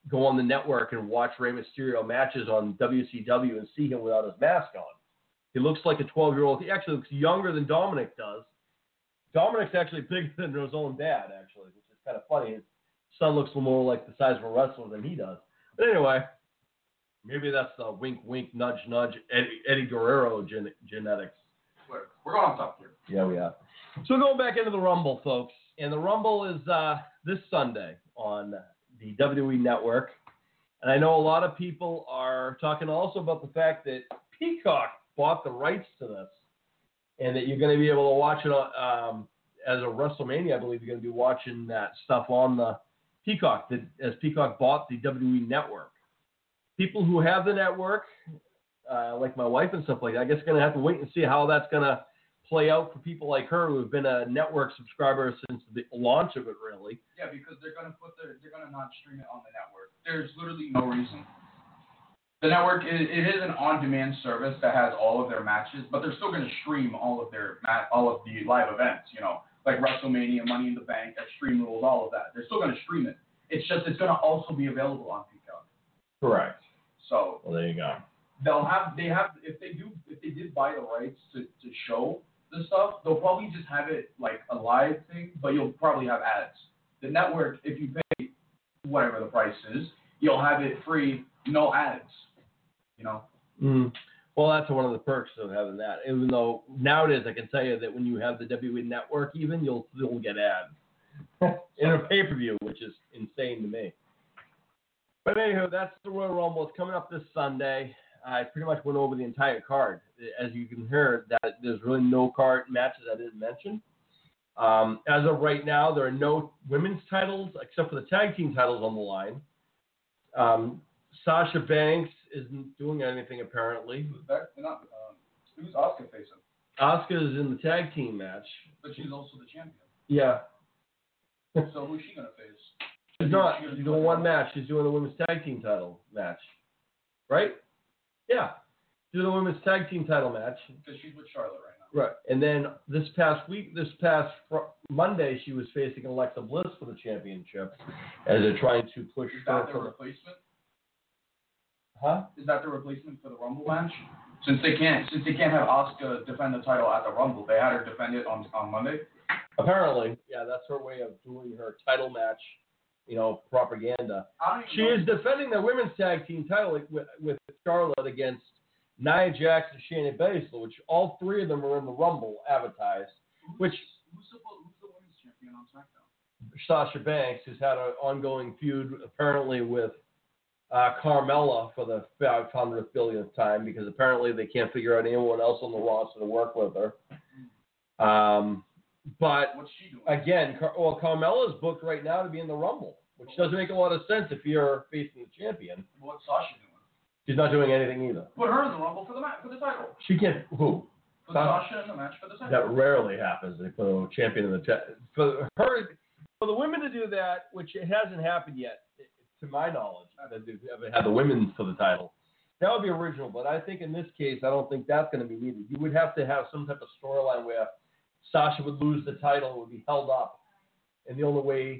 go on the network and watch Rey Mysterio matches on W C W and see him without his mask on. He looks like a twelve-year-old. He actually looks younger than Dominic does. Dominic's actually bigger than his own dad, actually, which is kind of funny. His son looks more like the size of a wrestler than he does. But anyway, maybe that's the wink, wink, nudge, nudge, Eddie, Eddie Guerrero gen- genetics. We're, we're going off top here. Yeah, we are. So going back into the Rumble, folks. And the Rumble is uh, this Sunday on the W W E Network. And I know a lot of people are talking also about the fact that Peacock bought the rights to this and that you're going to be able to watch it um, as a WrestleMania. I believe you're going to be watching that stuff on the Peacock, that, as Peacock bought the W W E Network. People who have the network, uh, like my wife and stuff like that, I guess going to have to wait and see how that's going to play out for people like her who have been a network subscriber since the launch of it, really. Yeah, because they're going to put their, they're going to not stream it on the network. There's literally no reason. The network, it, it is an on-demand service that has all of their matches, but they're still going to stream all of their all of the live events, you know, like WrestleMania, Money in the Bank, Extreme Rules, all of that. They're still going to stream it. It's just it's going to also be available on Peacock. Correct. So well, there you go. They'll have they have if they do if they did buy the rights to, to show the stuff, they'll probably just have it like a live thing, but you'll probably have ads. The network, if you pay whatever the price is, you'll have it free, no ads. You know? Mm. Well, that's one of the perks of having that. Even though nowadays I can tell you that when you have the W W E Network even, you'll still get ads in a pay-per-view, which is insane to me. But anywho, that's the Royal Rumble. It's coming up this Sunday. I pretty much went over the entire card. As you can hear, that there's really no card matches I didn't mention. Um, as of right now, there are no women's titles except for the tag team titles on the line. Um, Sasha Banks isn't doing anything apparently. Who's that? Not, um, who's Asuka facing? Asuka is in the tag team match. But she's also the champion. Yeah. So who's she going to face? She's not. She's doing one match. She's doing the women's tag team title match. Right? Yeah. Doing the women's tag team title match. Because she's with Charlotte right now. Right. And then this past week, this past fr- Monday, she was facing Alexa Bliss for the championship as they're trying to push Is her that the for replacement? Huh? Is that the replacement for the Rumble match? Since they can't, since they can't have Asuka defend the title at the Rumble, they had her defend it on on Monday. Apparently, yeah, that's her way of doing her title match, you know, propaganda. I don't even She know. is defending the women's tag team title with, with Charlotte against Nia Jax and Shayna Baszler, which all three of them are in the Rumble advertised. Which who's the who's the women's champion on SmackDown? Sasha Banks has had an ongoing feud apparently with uh, Carmella for the five hundred billionth time because apparently they can't figure out anyone else on the roster to work with her. Um, but What's she doing? again, Car- well, Carmella is booked right now to be in the Rumble, which doesn't make a lot of sense if you're facing the champion. What's Sasha doing? She's not doing anything either. Put her in the Rumble for the match for the title. She can't. Who? Put Sasha? Sasha in the match for the title. That rarely happens. They put a champion in the ta- for her for the women to do that, which it hasn't happened yet, to my knowledge, that they've ever had the women for the title. That would be original, but I think in this case, I don't think that's going to be needed. You would have to have some type of storyline where Sasha would lose the title, it would be held up, and the only way,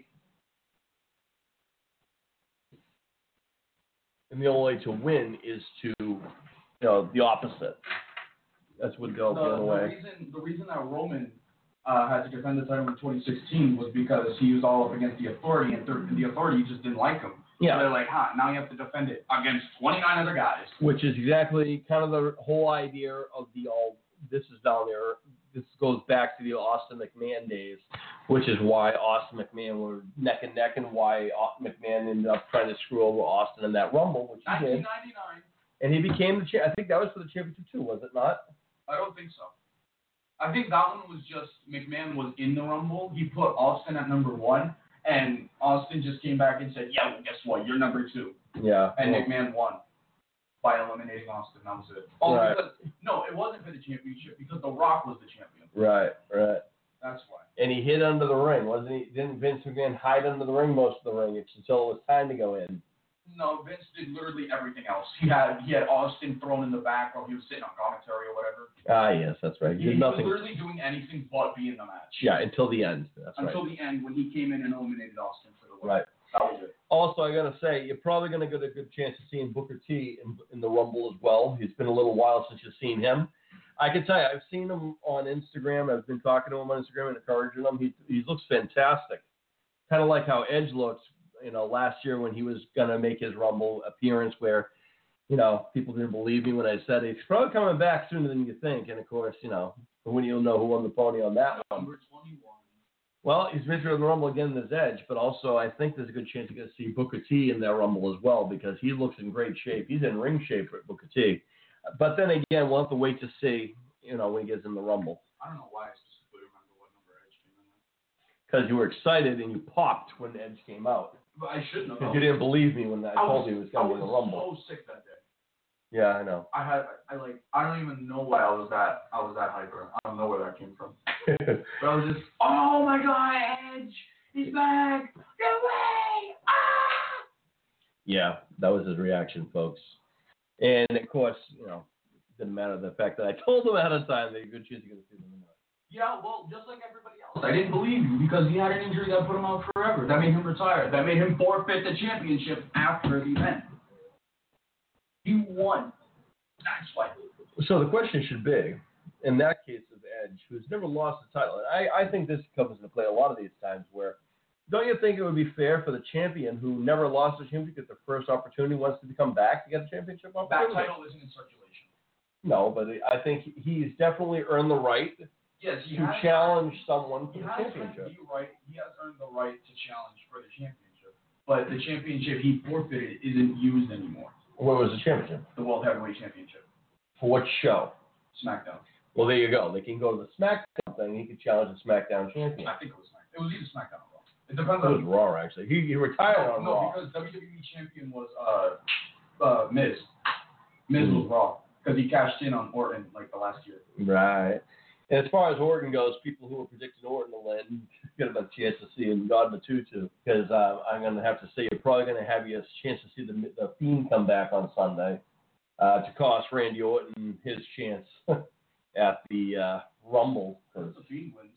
and the only way to win is to, you know, the opposite. That's what they'll the, the other the way. reason the reason that Roman uh, had to defend the title in twenty sixteen was because he was all up against the Authority, and, th- and the Authority just didn't like him. Yeah. So they're like, huh, now you have to defend it against twenty-nine other guys. Which is exactly kind of the whole idea of the all. This is down there. This goes back to the Austin McMahon days, which is why Austin McMahon were neck and neck, and why McMahon ended up trying to screw over Austin in that Rumble, which he did. nineteen ninety-nine. And he became the champ. I think that was for the championship too, was it not? I don't think so. I think that one was just McMahon was in the Rumble. He put Austin at number one, and Austin just came back and said, yeah, well, guess what? You're number two. Yeah. And well, McMahon won by eliminating Austin. That was it. Oh, Right. because, no, it wasn't for the championship because The Rock was the champion. right, right. That's why. And he hid under the ring, wasn't he? Didn't Vince McMahon hide under the ring most of the ring until it was time to go in? No, Vince did literally everything else. He had he had Austin thrown in the back while he was sitting on commentary or whatever. Ah, yes, that's right. He He, did he was nothing. literally doing anything but be in the match. Yeah, until the end. That's Until right. the end when he came in and eliminated Austin for the win. Right. That was it. Also, I gotta say, you're probably gonna get a good chance of seeing Booker T in, in the Rumble as well. It's been a little while since you've seen him. I can tell you, I've seen him on Instagram. I've been talking to him on Instagram and encouraging him. He he looks fantastic, kind of like how Edge looks. You know, last year when he was gonna make his Rumble appearance, where you know people didn't believe me when I said he's probably coming back sooner than you think. And of course, you know, when you'll know who won the pony on that one. Number twenty-one. Well, he's mentioned in the Rumble again as Edge, but also I think there's a good chance you're going to see Booker T in that Rumble as well because he looks in great shape. He's in ring shape for Booker T. But then again, we'll have to wait to see, you know, when he gets in the Rumble. I don't know why I specifically remember what number Edge came in at. Because you were excited and you popped when Edge came out. But I shouldn't have. Because you didn't believe me when I, I told was, you he was going to win the Rumble. I was so sick that day. Yeah, I know. I had, I like, I don't even know why I was that, I was that hyper. I don't know where that came from. But I was just, oh my God, Edge, he's back, no way, ah! Yeah, that was his reaction, folks. And of course, you know, didn't matter the fact that I told him ahead of time that you could choose to get to see them. Yeah, well, just like everybody else. I didn't believe you because he had an injury that put him out forever. That made him retire. That made him forfeit the championship after the event. He won. That's why. So the question should be, in that case of Edge, who's never lost the title, and I, I think this comes into play a lot of these times where, don't you think it would be fair for the champion who never lost the championship to get the first opportunity wants to come back to get the championship opportunity? That title isn't in circulation. No, but I think he's definitely earned the right yes, he to has, challenge someone for he the has championship. Earned the right, he has earned the right to challenge for the championship. But the championship he forfeited isn't used anymore. What was the championship? The World Heavyweight Championship. For what show? SmackDown. Well, there you go. They can go to the SmackDown thing. He could challenge the SmackDown champion. I think it was SmackDown. It was either SmackDown or Raw. It depends It on. was Raw, actually. He, he retired no, on no, Raw. because W W E champion was uh, uh, Miz. Miz Mm. was Raw because he cashed in on Orton like the last year. Right. And as far as Orton goes, people who were predicting Orton to win get a chance to see him God Matutu because uh, I'm going to have to say you're probably going to have a chance to see the, the Fiend come back on Sunday uh, to cost Randy Orton his chance at the uh, Rumble. Because the Fiend wins.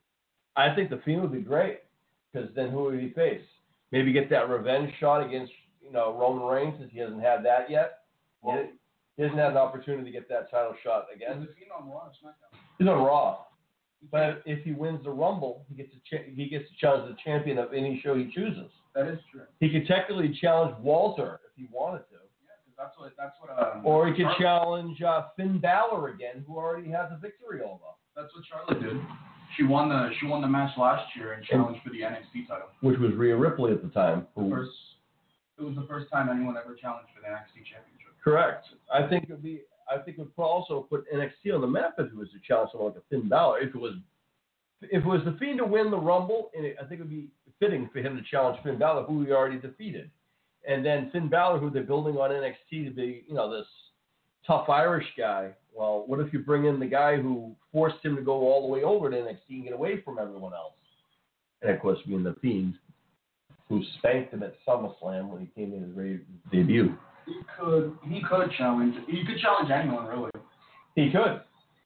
I think the Fiend would be great because then who would he face? Maybe get that revenge shot against you know Roman Reigns since he hasn't had that yet. Well, He hasn't had an opportunity to get that title shot is again. the Fiend on Raw or SmackDown? He's on Raw. But if he wins the Rumble, he gets to ch- he gets to challenge the champion of any show he chooses. That is true. He could technically challenge Walter if he wanted to, Yeah, because that's what that's what. Um, or he could Charlotte, challenge uh, Finn Balor again, who already has a victory over, That's what Charlotte did. She won the she won the match last year and challenged for the N X T title. which was Rhea Ripley at the time. The first, it was the first time anyone ever challenged for the N X T championship. Correct. I think it would be. I think it would also put N X T on the map if it was to challenge someone like a Finn Balor. If it was, if it was the Fiend to win the Rumble, and it, I think it would be fitting for him to challenge Finn Balor, who he already defeated, and then Finn Balor, who they're building on N X T to be, you know, this tough Irish guy. Well, what if you bring in the guy who forced him to go all the way over to N X T and get away from everyone else? And of course, being the Fiend, who spanked him at SummerSlam when he came in his re- debut. He could he could challenge he could challenge anyone really. He could.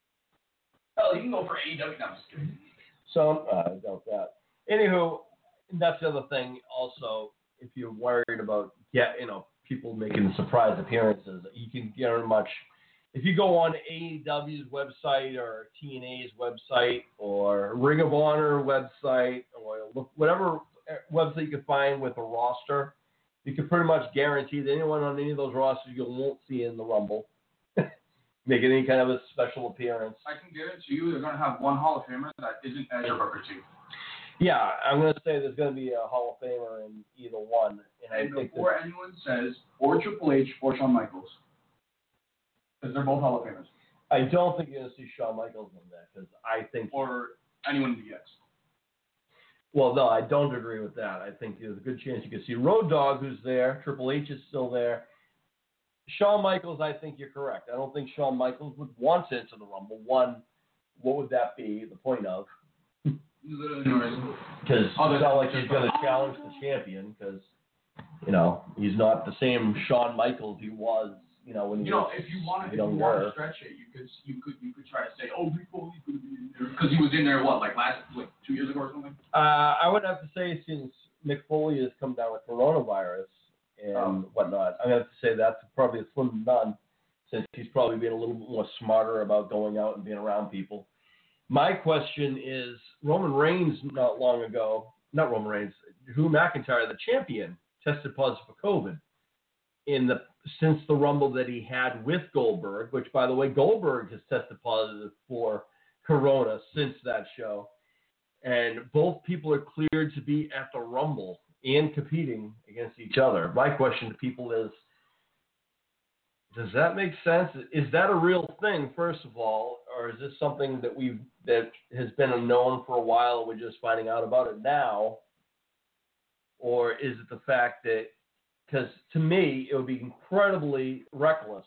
Hell, he can go for A E W. No, I'm just kidding. So uh, I doubt that. Anywho, that's the other thing. Also, if you're worried about get you know people making surprise appearances, you can get much. If you go on A E W's website or T N A's website or Ring of Honor website or look, whatever website you can find with a roster, you can pretty much guarantee that anyone on any of those rosters you won't see in the Rumble making any kind of a special appearance. I can guarantee you they're gonna have one Hall of Famer that isn't Edge or Booker T. Yeah, I'm going to say there's going to be a Hall of Famer in either one. And, And I think before that, anyone says or Triple H or Shawn Michaels, because they're both Hall of Famers, I don't think you're going to see Shawn Michaels in that because I think. or anyone in D X. Well, no, I don't agree with that. I think there's a good chance you could see Road Dogg, who's there. Triple H is still there. Shawn Michaels, I think you're correct. I don't think Shawn Michaels would want to enter the Rumble. One, what would that be? The point of? Literally no reason. Because it's not like he's going to challenge the champion because, you know, he's not the same Shawn Michaels he was you know, when he You know, was if you want to, if you younger. want to stretch it, you could, you could, you could try to say, oh, Mick Foley's going to be in there because he was in there what, like last, like two years ago or something. Uh, I would have to say since Mick Foley has come down with coronavirus and Oh. whatnot, I'm going to have to say that's probably a slim to none since he's probably being a little bit more smarter about going out and being around people. My question is, Roman Reigns not long ago, not Roman Reigns, Drew McIntyre, the champion, tested positive for COVID in the since the Rumble that he had with Goldberg, which, by the way, Goldberg has tested positive for Corona since that show. And both people are cleared to be at the Rumble and competing against each other. My question to people is, does that make sense? Is that a real thing, first of all, or is this something that we've that has been known for a while and we're just finding out about it now? Or is it the fact that, because to me, it would be incredibly reckless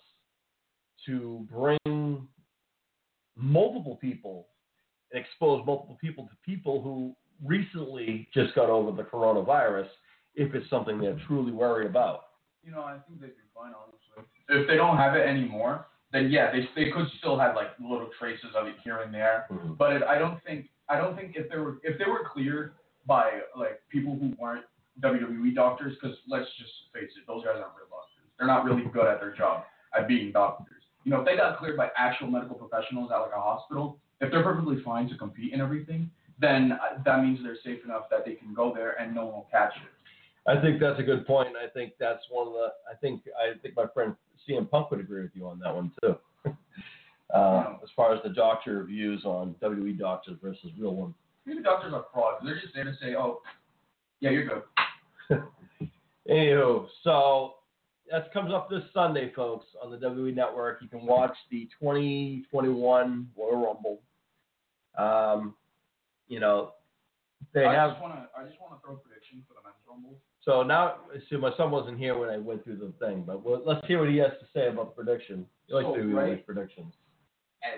to bring multiple people and expose multiple people to people who recently just got over the coronavirus if it's something they're truly worried about. You know, I think they'd be fine, honestly. If they don't have it anymore, then yeah, they they could still have like little traces of it here and there. Mm-hmm. But it, I don't think I don't think if they were if they were cleared by like people who weren't W W E doctors, because let's just face it, those guys aren't real doctors. They're not really good at their job at being doctors. You know, if they got cleared by actual medical professionals at like a hospital, if they're perfectly fine to compete and everything, then uh, that means they're safe enough that they can go there and no one will catch it. I think that's a good point, and I think that's one of the. I think I think my friend C M Punk would agree with you on that one too. uh, Yeah. As far as the doctor views on W W E doctors versus real ones. Maybe doctors are frauds. They're just there to say, oh, yeah, you're good. Anywho, so that comes up this Sunday, folks, on the W W E Network. You can watch the twenty twenty-one Royal Rumble. Um, you know, they I have. just wanna I just wanna throw a prediction for the men's rumble. So now, see, my son wasn't here when I went through the thing, but we'll, let's hear what he has to say about the prediction. You like So, to do right? these predictions. Edge.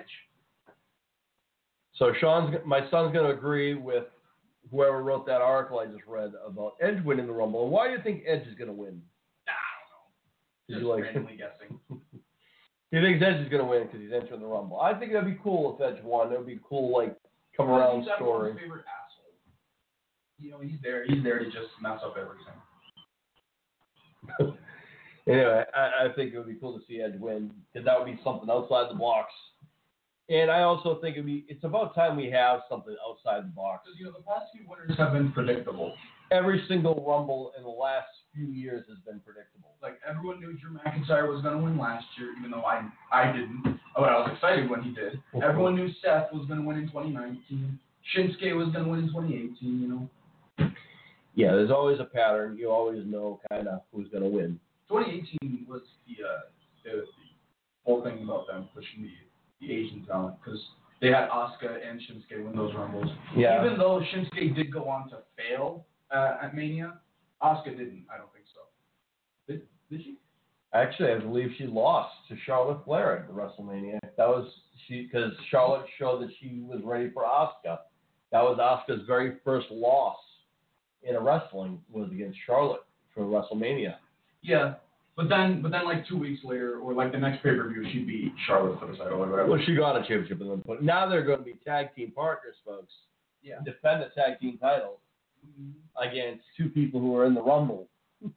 So Sean's, my son's going to agree with whoever wrote that article I just read about Edge winning the Rumble. And why do you think Edge is going to win? Nah, I Did don't know. you Just like? randomly guessing. He thinks Edge is going to win because he's entering the Rumble. I think that'd be cool if Edge won. That would be a cool, like, come around He's story. everyone's favorite asshole. You know, he's there. He's there to just mess up everything. Anyway, I, I think it would be cool to see Edge win because that would be something outside the box. And I also think it'd be it's about time we have something outside the box. Because, you know, the past few winners have been predictable. Every single Rumble in the last few years has been predictable. Like, everyone knew Drew McIntyre was going to win last year, even though I I didn't. But I was excited when he did. Everyone knew Seth was going to win in twenty nineteen. Shinsuke was going to win in twenty eighteen, you know. Yeah, there's always a pattern. You always know kind of who's going to win. twenty eighteen was the, uh, the, the whole thing about them pushing the, the Asian talent because they had Asuka and Shinsuke win those Rumbles. Yeah. Even though Shinsuke did go on to fail uh, at Mania, Asuka didn't. I don't think so. Did, did she? Actually, I believe she lost to Charlotte Flair at the WrestleMania. That was she because Charlotte showed that she was ready for Asuka. That was Asuka's very first loss in a wrestling was against Charlotte for WrestleMania. Yeah, but then, but then, like two weeks later, or like the next pay per view, she beat Charlotte for the title or whatever. Well, she got a championship in them, but now they're going to be tag team partners, folks. Yeah. Defend the tag team title against two people who are in the Rumble.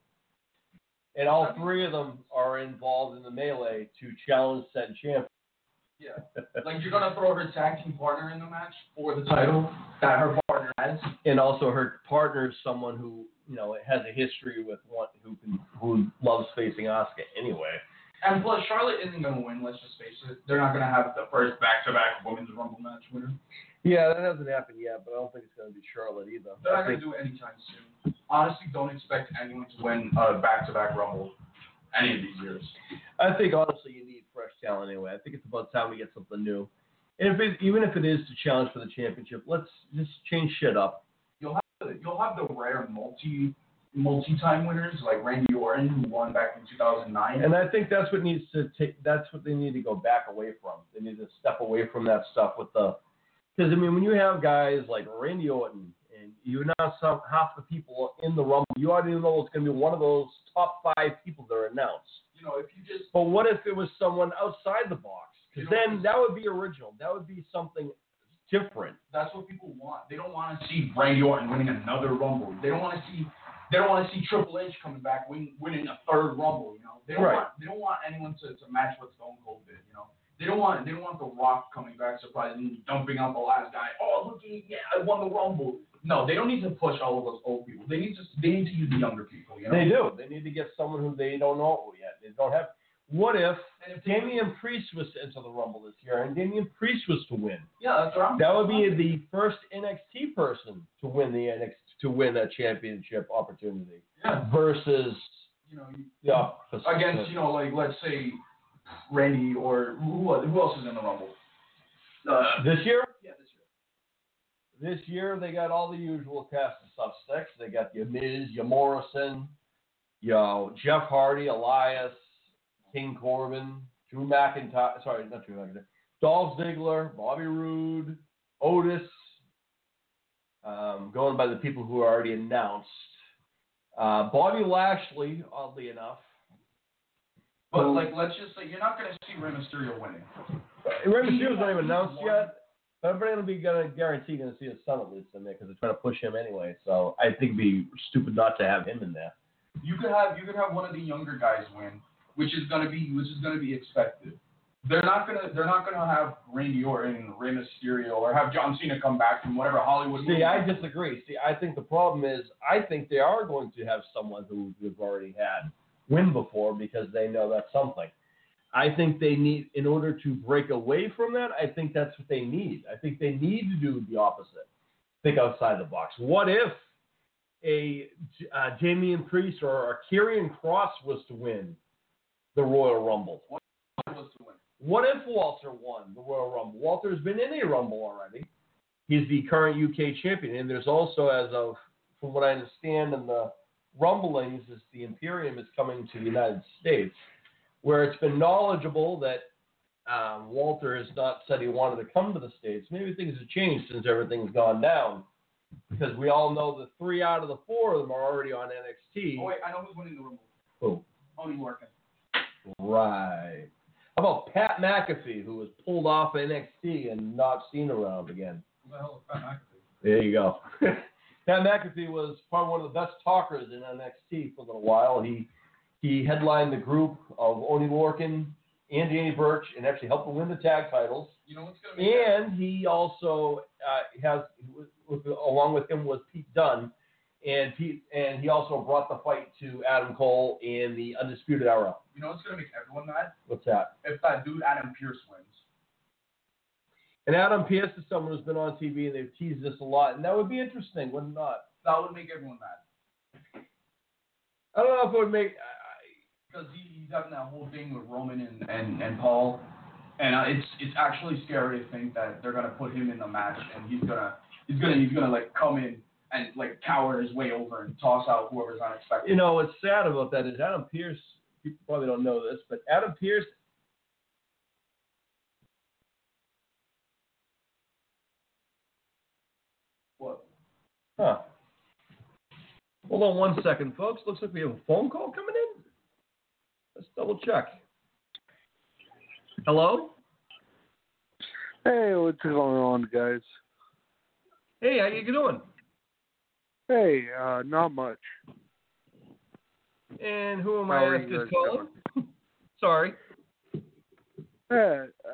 And all three of them are involved in the melee to challenge said champion. Yeah. Like, you're going to throw her tag team partner in the match for the title that her partner has. And also her partner is someone who, you know, has a history with one who can, who loves facing Asuka anyway. And plus, Charlotte isn't going to win, let's just face it. They're not going to have the first back-to-back Women's Rumble match winner. Yeah, that hasn't happened yet, but I don't think it's going to be Charlotte either. They're not I going think, to do it anytime soon. Honestly, don't expect anyone to win a back-to-back Rumble any of these years. I think, honestly, you need fresh talent anyway. I think it's about time we get something new. And if it, even if it is to challenge for the championship, let's just change shit up. You'll have the, you'll have the rare multi multi-time winners like Randy Orton, who won back in two thousand nine. And I think that's what needs to take. That's what they need to go back away from. They need to step away from that stuff with the. Because I mean, when you have guys like Randy Orton and you announce half the people in the Rumble, you already know it's going to be one of those top five people that are announced. You know, if you just. But what if it was someone outside the box? Because You know, then that would be original. That would be something different. That's what people want. They don't want to see Randy Orton winning another Rumble. They don't want to see. They don't want to see Triple H coming back, win, winning a third Rumble. You know, they don't Right. want. They don't want anyone to, to match what Stone Cold did. You know, they don't want. They don't want The Rock coming back, surprisingly dumping out the last guy. Oh, look, yeah, I won the Rumble. No, they don't need to push all of those old people. They need to. They need to use the younger people. You know? They do. They need to get someone who they don't know yet. They don't have. What if, if Damian Priest was to enter the Rumble this year and Damian Priest was to win? Yeah, that's right. That would be the first N X T person to win the N X T to win a championship opportunity. Yeah. Versus, you know, the opposite. against you know, like let's say Randy or who who else is in the Rumble? Uh, this year. Yeah, this year. This year they got all the usual cast of suspects. They got your Miz, your Morrison, your Jeff Hardy, Elias, King Corbin, Drew McIntyre. Sorry, not Drew McIntyre. Dolph Ziggler, Bobby Roode, Otis. Um, going by the people who are already announced. Uh, Bobby Lashley, oddly enough. But like, let's just say you're not going to see Rey Mysterio winning. Rey Mysterio's not even announced yet. But everybody will be gonna guarantee going to see his son at least in there because they're trying to push him anyway. So I think it'd be stupid not to have him in there. You could have you could have one of the younger guys win, which is going to be which is going to be expected. They're not gonna they're not gonna have Randy Orton, Rey Mysterio, or have John Cena come back from whatever Hollywood. See, movie. I disagree. See, I think the problem is I think they are going to have someone who we've already had win before because they know that's something. I think they need, in order to break away from that, I think that's what they need. I think they need to do the opposite. Think outside the box. What if a uh, Damian Priest or a Karrion Kross was to win the Royal Rumble? What was to win? What if Walter won the Royal Rumble? Walter's been in a Rumble already. He's the current U K champion. And there's also, as of, from what I understand in the rumblings, is the Imperium is coming to the United States, where it's been knowledgeable that um, Walter has not said he wanted to come to the States. Maybe things have changed since everything's gone down. Because we all know the three out of the four of them are already on N X T. Oh, wait, I know who's winning the Rumble. Who? Only Lorcan. Right. How about Pat McAfee, who was pulled off N X T and not seen around again? Who the hell is Pat McAfee? There you go. Pat McAfee was probably one of the best talkers in N X T for a little while. He he headlined the group of Oney Lorcan and Danny Burch and actually helped them win the tag titles. You know what's going to be And he also uh, has, with, along with him was Pete Dunne, and Pete, and he also brought the fight to Adam Cole in the Undisputed Era. You know what's going to make everyone mad? What's that? If that dude Adam Pearce wins. And Adam Pearce is someone who's been on T V, and they've teased this a lot, and that would be interesting, would it not? That would make everyone mad. I don't know if it would make. Because he, he's having that whole thing with Roman and, and, and Paul, and uh, it's it's actually scary to think that they're gonna put him in the match, and he's gonna he's gonna he's gonna like come in and like cower his way over and toss out whoever's unexpected. You know what's sad about that is Adam Pearce. People probably don't know this, but Adam Pearce. What? Huh. Hold on one second, folks. Looks like we have a phone call coming in. Let's double check. Hello? Hey, what's going on, guys? Hey, how you doing? Hey, uh, not much. And who am How I are asked you to guys call? Sorry. Hey, uh,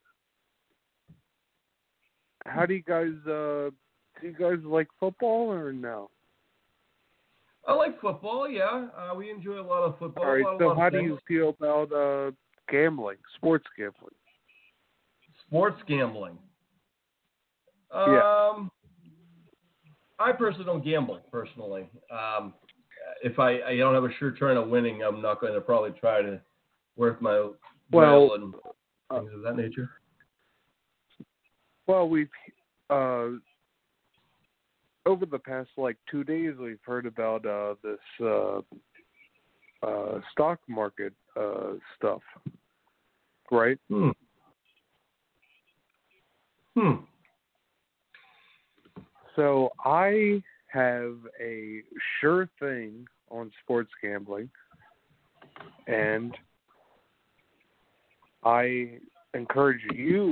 how do you guys, uh, do you guys like football or no? I like football, yeah. Uh, we enjoy a lot of football. All right, a lot, so lot how of do things. you feel about uh, gambling, sports gambling? Sports gambling. Um, Yeah. I personally don't gamble, personally. Um, if I, I don't have a sure turn of winning, I'm not going to probably try to work my Well, and things of that nature. Well, we've, uh, over the past, like, two days, we've heard about uh, this uh, uh, stock market uh, stuff, right? Hmm. Hmm. So I have a sure thing on sports gambling, and I encourage you.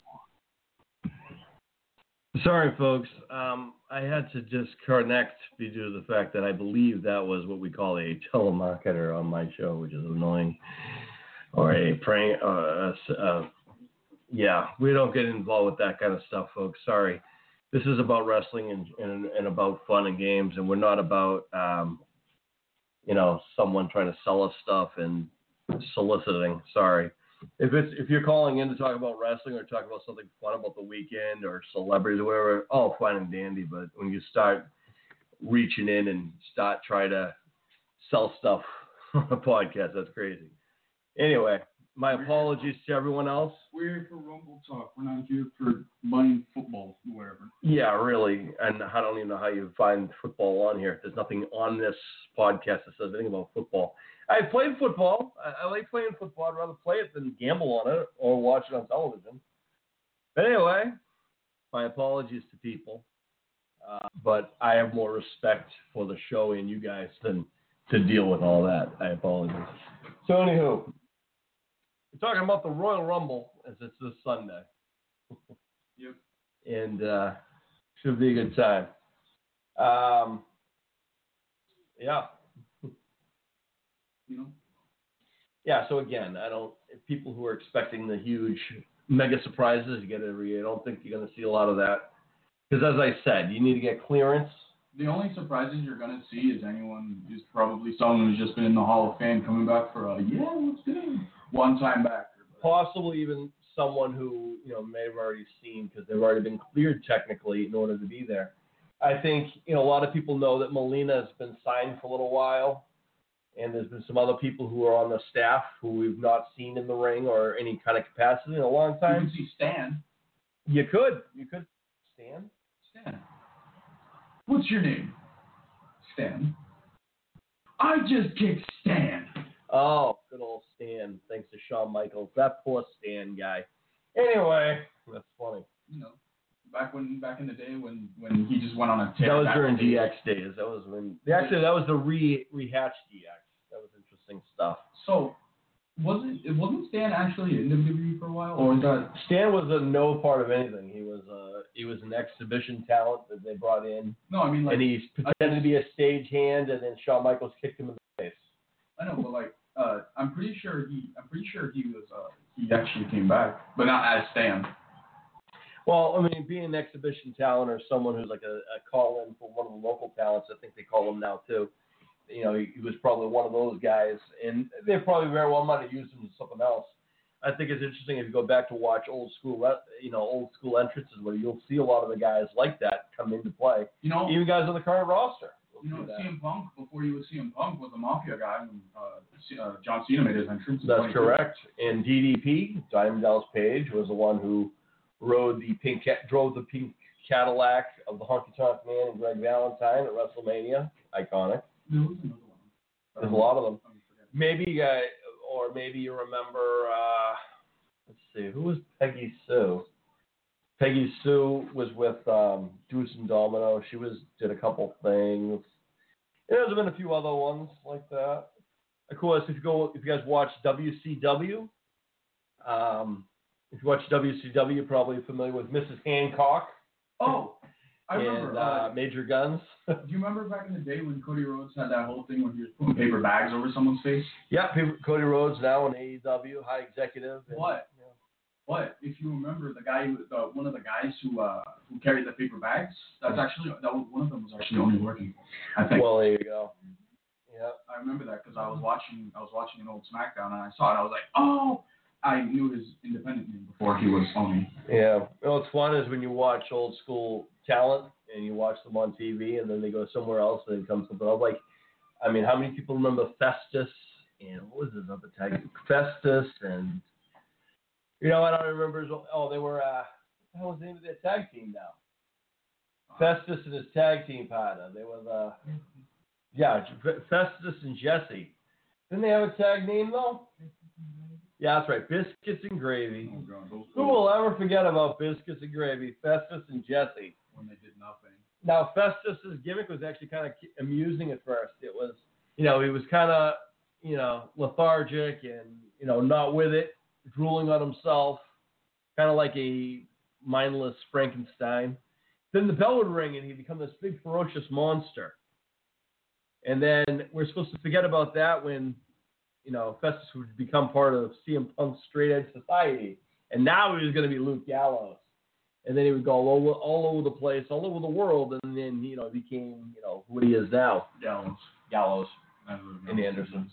Sorry, folks. Um, I had to disconnect due to the fact that I believe that was what we call a telemarketer on my show, which is annoying, or a prank. Uh, uh, yeah, we don't get involved with that kind of stuff, folks. Sorry. This is about wrestling and, and, and about fun and games, and we're not about, um, you know, someone trying to sell us stuff and soliciting. Sorry. If it's if you're calling in to talk about wrestling or talk about something fun about the weekend or celebrities or whatever, oh, fine and dandy. But when you start reaching in and start trying to sell stuff on a podcast, that's crazy. Anyway, my apologies to everyone else. We're here for Rumble Talk. We're not here for buying football or whatever. Yeah, really. And I don't even know how you find football on here. There's nothing on this podcast that says anything about football. I played football. I, I like playing football. I'd rather play it than gamble on it or watch it on television. But anyway, my apologies to people. Uh, but I have more respect for the show and you guys than to deal with all that. I apologize. So anywho, we're talking about the Royal Rumble as it's this Sunday. Yep. And uh, should be a good time. Um, yeah. You know? Yeah, so again, I don't, people who are expecting the huge mega surprises you get every year, I don't think you're going to see a lot of that. Because as I said, you need to get clearance. The only surprises you're going to see is anyone who's probably someone who's just been in the Hall of Fame coming back for a, yeah, what's good? One time back. Possibly even someone who, you know, may have already seen because they've already been cleared technically in order to be there. I think, you know, a lot of people know that Melina has been signed for a little while. And there's been some other people who are on the staff who we've not seen in the ring or any kind of capacity in a long time. You can see Stan. You could. You could. Stan? Stan. What's your name? Stan. I just kicked Stan. Oh, good old Stan. Thanks to Shawn Michaels. That poor Stan guy. Anyway, that's funny. You know, back when back in the day when, when he just went on a tear. That was during D X days. That was when actually that was the re rehatched D X. That was interesting stuff. So, wasn't it wasn't Stan actually in W W E for a while, or was that Stan was a no part of anything. He was a he was an exhibition talent that they brought in. No, I mean like, and he pretended to be a stagehand, and then Shawn Michaels kicked him in the face. I know, but like, uh, I'm pretty sure he I'm pretty sure he was uh, he actually came back, but not as Stan. Well, I mean, being an exhibition talent or someone who's like a, a call-in for one of the local talents, I think they call him now too. You know, he, he was probably one of those guys, and they probably very well might have used him to something else. I think it's interesting if you go back to watch old school, you know, old school entrances where you'll see a lot of the guys like that come into play. You know, even guys on the current roster. You know, C M Punk, before he was C M Punk, was a Mafia guy when uh, uh, John Cena made his entrance. That's correct. And D D P, Diamond Dallas Page, was the one who rode the pink, drove the pink Cadillac of the Honky Tonk Man and Greg Valentine at WrestleMania. Iconic. There was another one. There's a lot of them. Maybe, uh, or maybe you remember, uh, let's see, who was Peggy Sue? Peggy Sue was with um, Deuce and Domino. She was did a couple things. And there's been a few other ones like that. Of course, if you go, if you guys watch W C W, um, if you watch W C W, you're probably familiar with Missus Hancock. Oh, I and, remember. Uh, uh, Major Guns. Do you remember back in the day when Cody Rhodes had that whole thing where he was putting paper bags over someone's face? Yeah, Cody Rhodes now in A E W, high executive. And, what? You know. But if you remember, the guy, who, the, one of the guys who uh, who carried the paper bags, that's actually that was, one of them was actually only working. I think. Well, there you go. Yeah, I remember that because I was watching I was watching an old SmackDown and I saw it. I was like, oh. I knew his independent name before he was Oni. Yeah. You know, what's fun is when you watch old school talent and you watch them on T V and then they go somewhere else and then comes something else. Like, I mean, how many people remember Festus and what was his other tag? Festus and, you know, I don't remember. His, oh, they were, uh, what the hell was the name of their tag team now? Festus and his tag team partner. They were the, yeah, Festus and Jesse. Didn't they have a tag name though? Yeah, that's right. Biscuits and Gravy. Oh, God. Who will ever forget about Biscuits and Gravy? Festus and Jesse. When they did nothing. Now, Festus's gimmick was actually kind of amusing at first. It was, you know, he was kind of, you know, lethargic and, you know, not with it. drooling on himself, kind of like a mindless Frankenstein. Then the bell would ring, and he'd become this big, ferocious monster. And then we're supposed to forget about that when, you know, Festus would become part of C M Punk's Straight Edge Society. And now he was going to be Luke Gallows. And then he would go all over, all over the place, all over the world, and then, you know, became, you know, who he is now. Gallows. Gallows. And Anderson.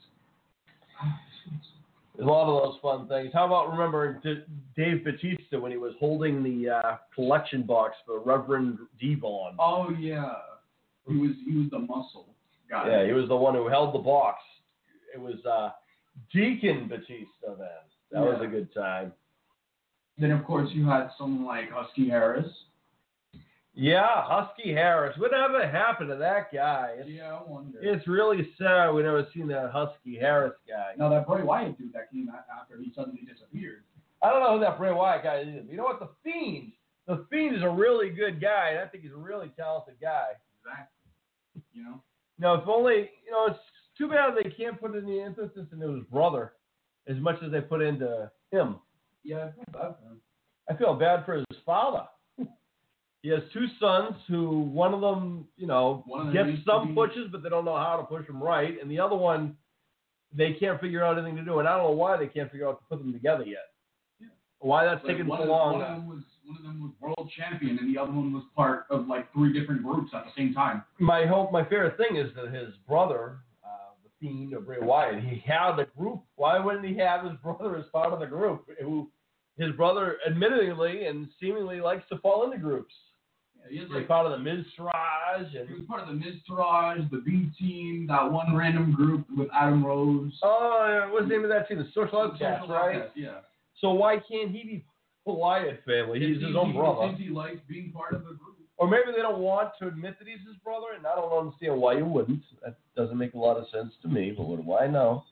There's a lot of those fun things. How about remembering D- Dave Bautista when he was holding the uh, collection box for Reverend Devon? Oh yeah, he was he was the muscle guy. Yeah, he was the one who held the box. It was uh, Deacon Batista then. That yeah. was a good time. Then of course you had someone like Husky Harris. Yeah, Husky Harris. Whatever happened to that guy? It's, yeah, I wonder. It's really sad we never seen that Husky Harris guy. No, that Bray Wyatt dude that came out after he suddenly disappeared. I don't know who that Bray Wyatt guy is. You know what? The Fiend. The Fiend is a really good guy, and I think he's a really talented guy. Exactly. You know? No, if only, you know, it's too bad they can't put in the emphasis into his brother as much as they put into him. Yeah, I feel bad for him. I feel bad for his father. He has two sons who, one of them, you know, One gets needs some to be- pushes, but they don't know how to push them right. And the other one, they can't figure out anything to do. And I don't know why they can't figure out to put them together yet. Yeah. Why that's Like taking one so of, long. One of them was one of them was world champion, and the other one was part of like three different groups at the same time. My hope, my favorite thing is that his brother, uh, the Fiend of Bray Wyatt, he had a group. Why wouldn't he have his brother as part of the group? Who, his brother, admittedly and seemingly likes to fall into groups. Yeah, he has He's like part of the Miztourage and he was part of the Miztourage, the B Team, that one random group with Adam Rose. oh, yeah, what's the name of that team? The Social Outcast, Social right? Outcast, yeah. So why can't he be the Wyatt family? He's It his seems own he, brother. It seems he likes being part of the group. Or maybe they don't want to admit that he's his brother, and I don't understand why you wouldn't. That doesn't make a lot of sense to me, but what do I know?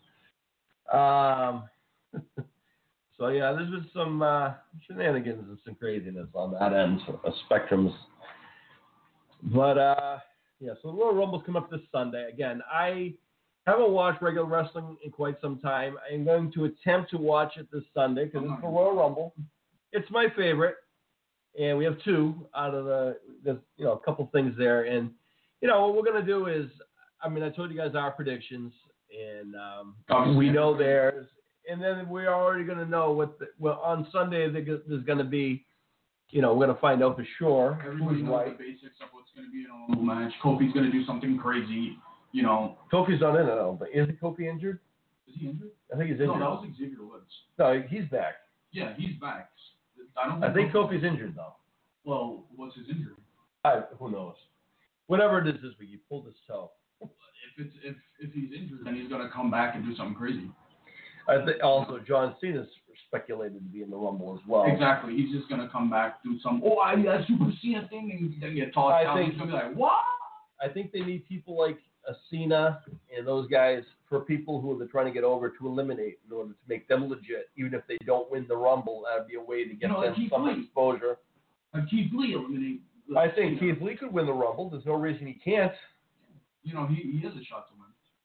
Um, so, yeah, there's been some uh, shenanigans and some craziness on that end of spectrums. But, uh, yeah, so the Royal Rumble's come up this Sunday. Again, I haven't watched regular wrestling in quite some time. I'm going to attempt to watch it this Sunday because it's the Royal Rumble. It's my favorite. And we have two out of the, there's, you know, a couple things there. And, you know, what we're going to do is, I mean, I told you guys our predictions, and um, we know theirs. And then we're already going to know what, the, well, on Sunday there's going to be, you know, we're going to find out for sure Everybody who's knows right. the basics of what's going to be in a Rumble match. Kofi's going to do something crazy, you know. Kofi's not in it, though, but isn't Kofi injured? Is he injured? I think he's injured. No, that was Xavier Woods. No, he's back. Yeah, he's back. I don't. I think Kofi- Kofi's injured, though. Well, what's his injury? I, who knows? Whatever it is this week, he pulled his toe. If it's if if he's injured, then he's going to come back and do something crazy. I think also John Cena's speculated to be in the Rumble as well. Exactly. He's just going to come back, do some, oh, I that Super Cena thing, and then get tossed I out. think- He's going to be like, what? I think they need people like a Cena and those guys for people who they're trying to get over to eliminate in order to make them legit. Even if they don't win the Rumble, that would be a way to get You know, like them Keith some Lee. exposure. Have Keith Lee eliminate. the- I think Cena. Keith Lee could win the Rumble. There's no reason he can't. You know, he, he has a shot to win.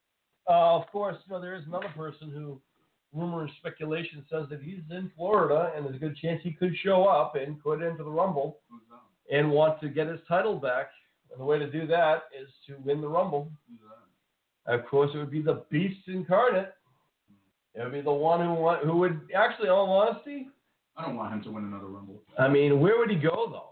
Uh, of course, you know, there is another person who, rumor and speculation says that he's in Florida, and there's a good chance he could show up and could enter the Rumble Who's that? and want to get his title back. And the way to do that is to win the Rumble. Who's that? Of course, it would be the Beast incarnate. It would be the one who want, who would actually, in all honesty, I don't want him to win another Rumble. I mean, where would he go though?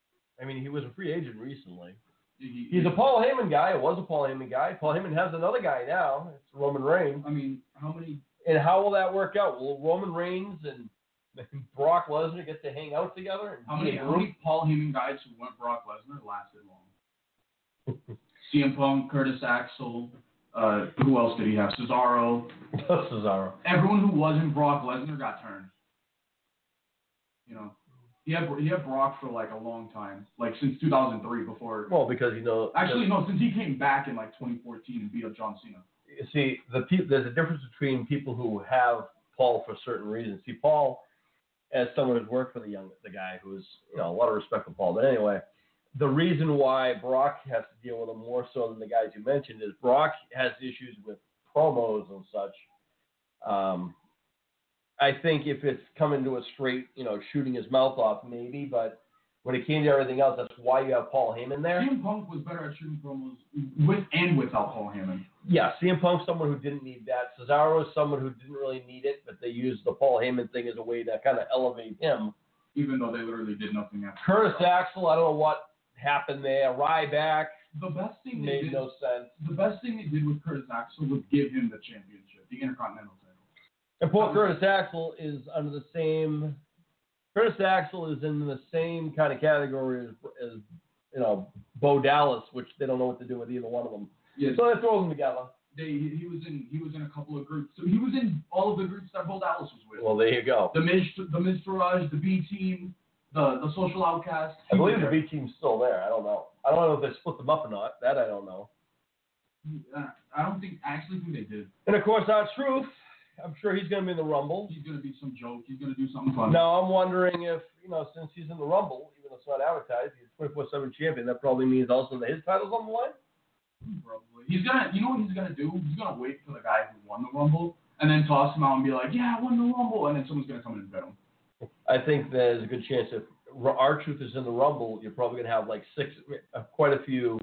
I mean, he was a free agent recently. He, He's a Paul Heyman guy. It was a Paul Heyman guy. Paul Heyman has another guy now. It's Roman Reigns. I mean, how many? And how will that work out? Will Roman Reigns and Brock Lesnar get to hang out together? And How be many, a how group? many Paul Heyman guys who went Brock Lesnar lasted long? C M Punk, Curtis Axel, uh, who else did he have? Cesaro. Cesaro. Everyone who wasn't Brock Lesnar got turned. You know, he had he had Brock for like a long time, like since two thousand three. Before Well, because you know. actually no, since he came back in like twenty fourteen and beat up John Cena. You see, the pe- there's a difference between people who have Paul for certain reasons. See, Paul, as someone who's worked for the young, the guy who's, you know, a lot of respect for Paul. But anyway, the reason why Brock has to deal with him more so than the guys you mentioned is Brock has issues with promos and such. Um, I think if it's coming to a straight, you know, shooting his mouth off, maybe. But when it came to everything else, that's why you have Paul Heyman there. C M Punk was better at shooting promos with and without Paul Heyman. Yeah, C M Punk's someone who didn't need that. Cesaro is someone who didn't really need it, but they used the Paul Heyman thing as a way to kind of elevate him. Even though they literally did nothing after. Curtis Axel, I don't know what happened there. Ryback the best thing they made did, no sense. The best thing they did with Curtis Axel was give him the championship, the Intercontinental title. And poor Curtis Axel is under the same. Curtis Axel is in the same kind of category as, as you know, Bo Dallas, which they don't know what to do with either one of them. Yes. So they throw them together. They, he was in he was in a couple of groups. So he was in all of the groups that Bo Dallas was with. Well, there you go. The Miz, the Miz Taraj, the B Team, the the Social Outcast. I believe the B Team's still there. I don't know. I don't know if they split them up or not. That I don't know. Uh, I don't think. I actually think they did. And of course, our Truth. I'm sure he's going to be in the Rumble. He's going to be some joke. He's going to do something fun. Now, I'm wondering if, you know, since he's in the Rumble, even though it's not advertised, he's twenty-four seven champion. That probably means also that his title's on the line? Probably. He's going to, you know what he's going to do? He's going to wait for the guy who won the Rumble and then toss him out and be like, yeah, I won the Rumble. And then someone's going to come in and bet him. I think there's a good chance if our Truth is in the Rumble, you're probably going to have like six, uh, quite a few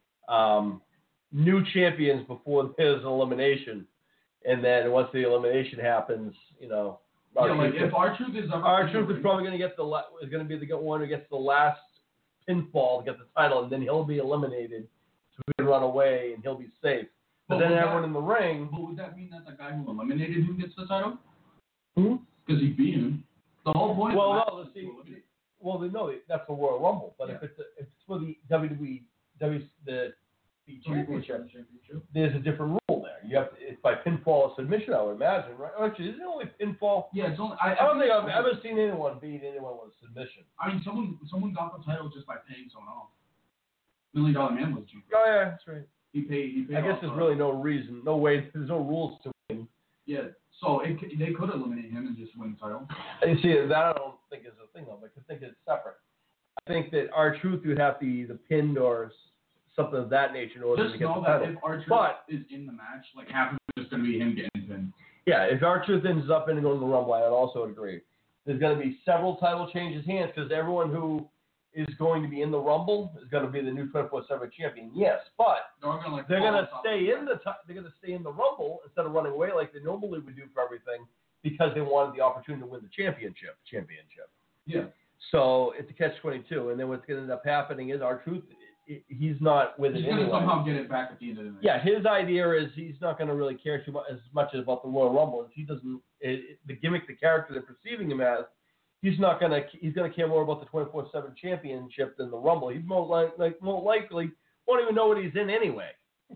um, new champions before there's an elimination. And then once the elimination happens, you know, yeah, like if our Truth is our Truth is probably going to get the la- is going to be the one who gets the last pinfall to get the title, and then he'll be eliminated, so he can run away and he'll be safe. But, but then everyone that, in the ring. But would that mean that the guy who eliminated him gets the title? Hmm? Because he beat him. The whole point. Well, of the no, let's see. Well, they know that's the Royal Rumble, but yeah. if it's a, if it's for the W W E, w, the the championship, championship, there's a different rule there. You have to, it's by pinfall or submission, I would imagine, right? Actually, isn't it only pinfall? Yeah, it's only. I, I don't I think I've ever seen anyone beat anyone with a submission. I mean, someone someone got the title just by paying someone off. Million Dollar Man was cheaper. Oh yeah, that's right. He paid. He paid I guess there's uh, really no reason, no way. There's no rules to win. Yeah, so it, they could eliminate him and just win the title. You see, that I don't think is a thing though. I think it's separate. I think that our Truth would have to be the pinned or something of that nature in order just to get know the that title. If our Truth but, is in the match, like half of it's just going to be him getting pinned. Yeah, if our Truth ends up in and going to the Rumble, I would also agree. There's going to be several title changes hands because everyone who is going to be in the Rumble is going to be the new twenty-four seven champion. Yes, but they're going like, they're going to stay in the t- they're going to stay in the Rumble instead of running away like they normally would do for everything because they wanted the opportunity to win the championship. Championship. Yeah. So it's a catch twenty-two, and then what's going to end up happening is our Truth. He's not with he's it anyway. He's going to somehow get it back at the end of the night. Yeah, his idea is he's not going to really care too much as much about the Royal Rumble. He doesn't it, it, the gimmick, the character they're perceiving him as. He's not going to. He's going to care more about the twenty-four seven championship than the Rumble. He more like, like more likely won't even know what he's in anyway.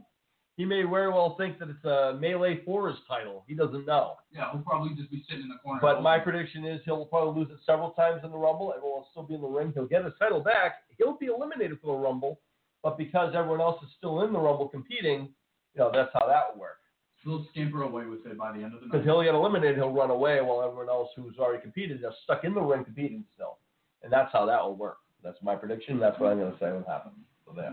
He may very well think that it's a melee for his title. He doesn't know. Yeah, he'll probably just be sitting in the corner. But my prediction is he'll probably lose it several times in the Rumble. Everyone will still be in the ring. He'll get his title back. He'll be eliminated for the Rumble. But because everyone else is still in the Rumble competing, you know, that's how that will work. He'll scamper away with it by the end of the night. Because he'll get eliminated, he'll run away while everyone else who's already competed is stuck in the ring competing still. And that's how that will work. That's my prediction. That's what I'm going to say will happen. So there.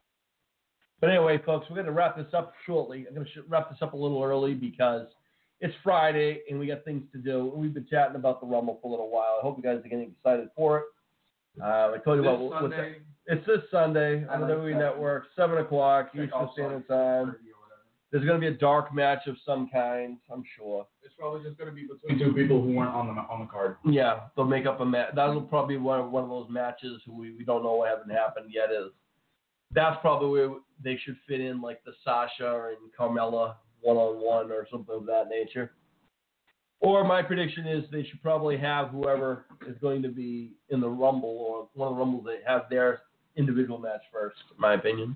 But anyway, folks, we're going to wrap this up shortly. I'm going to wrap this up a little early because it's Friday and we got things to do. We've been chatting about the Rumble for a little while. I hope you guys are getting excited for it. Uh, I told you this about what's Sunday, it's this Sunday on the like W W E that. Network, seven o'clock Eastern Standard Time. There's going to be a dark match of some kind, I'm sure. It's probably just going to be between two people who weren't on the on the card. Yeah, they'll make up a match. That'll probably be one of, one of those matches who we, we don't know what haven't happened yet is. That's probably where they should fit in, like the Sasha and Carmella one-on-one or something of that nature. Or my prediction is they should probably have whoever is going to be in the Rumble or one of the Rumbles, they have their individual match first, in my opinion.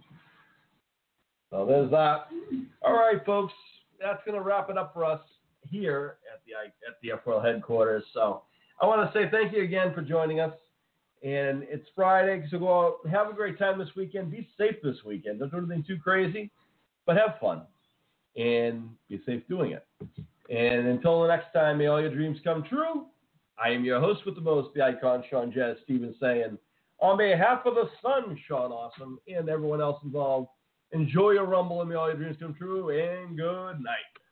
So there's that. All right, folks, that's going to wrap it up for us here at the at the F R L headquarters. So I want to say thank you again for joining us. And it's Friday, so go out, have a great time this weekend. Be safe this weekend. Don't do anything too crazy, but have fun. And be safe doing it. And until the next time, may all your dreams come true. I am your host with the most, the icon, Sean Jazz Stevens, saying, on behalf of the son, Sean Awesome, and everyone else involved, enjoy your Rumble and may all your dreams come true, and good night.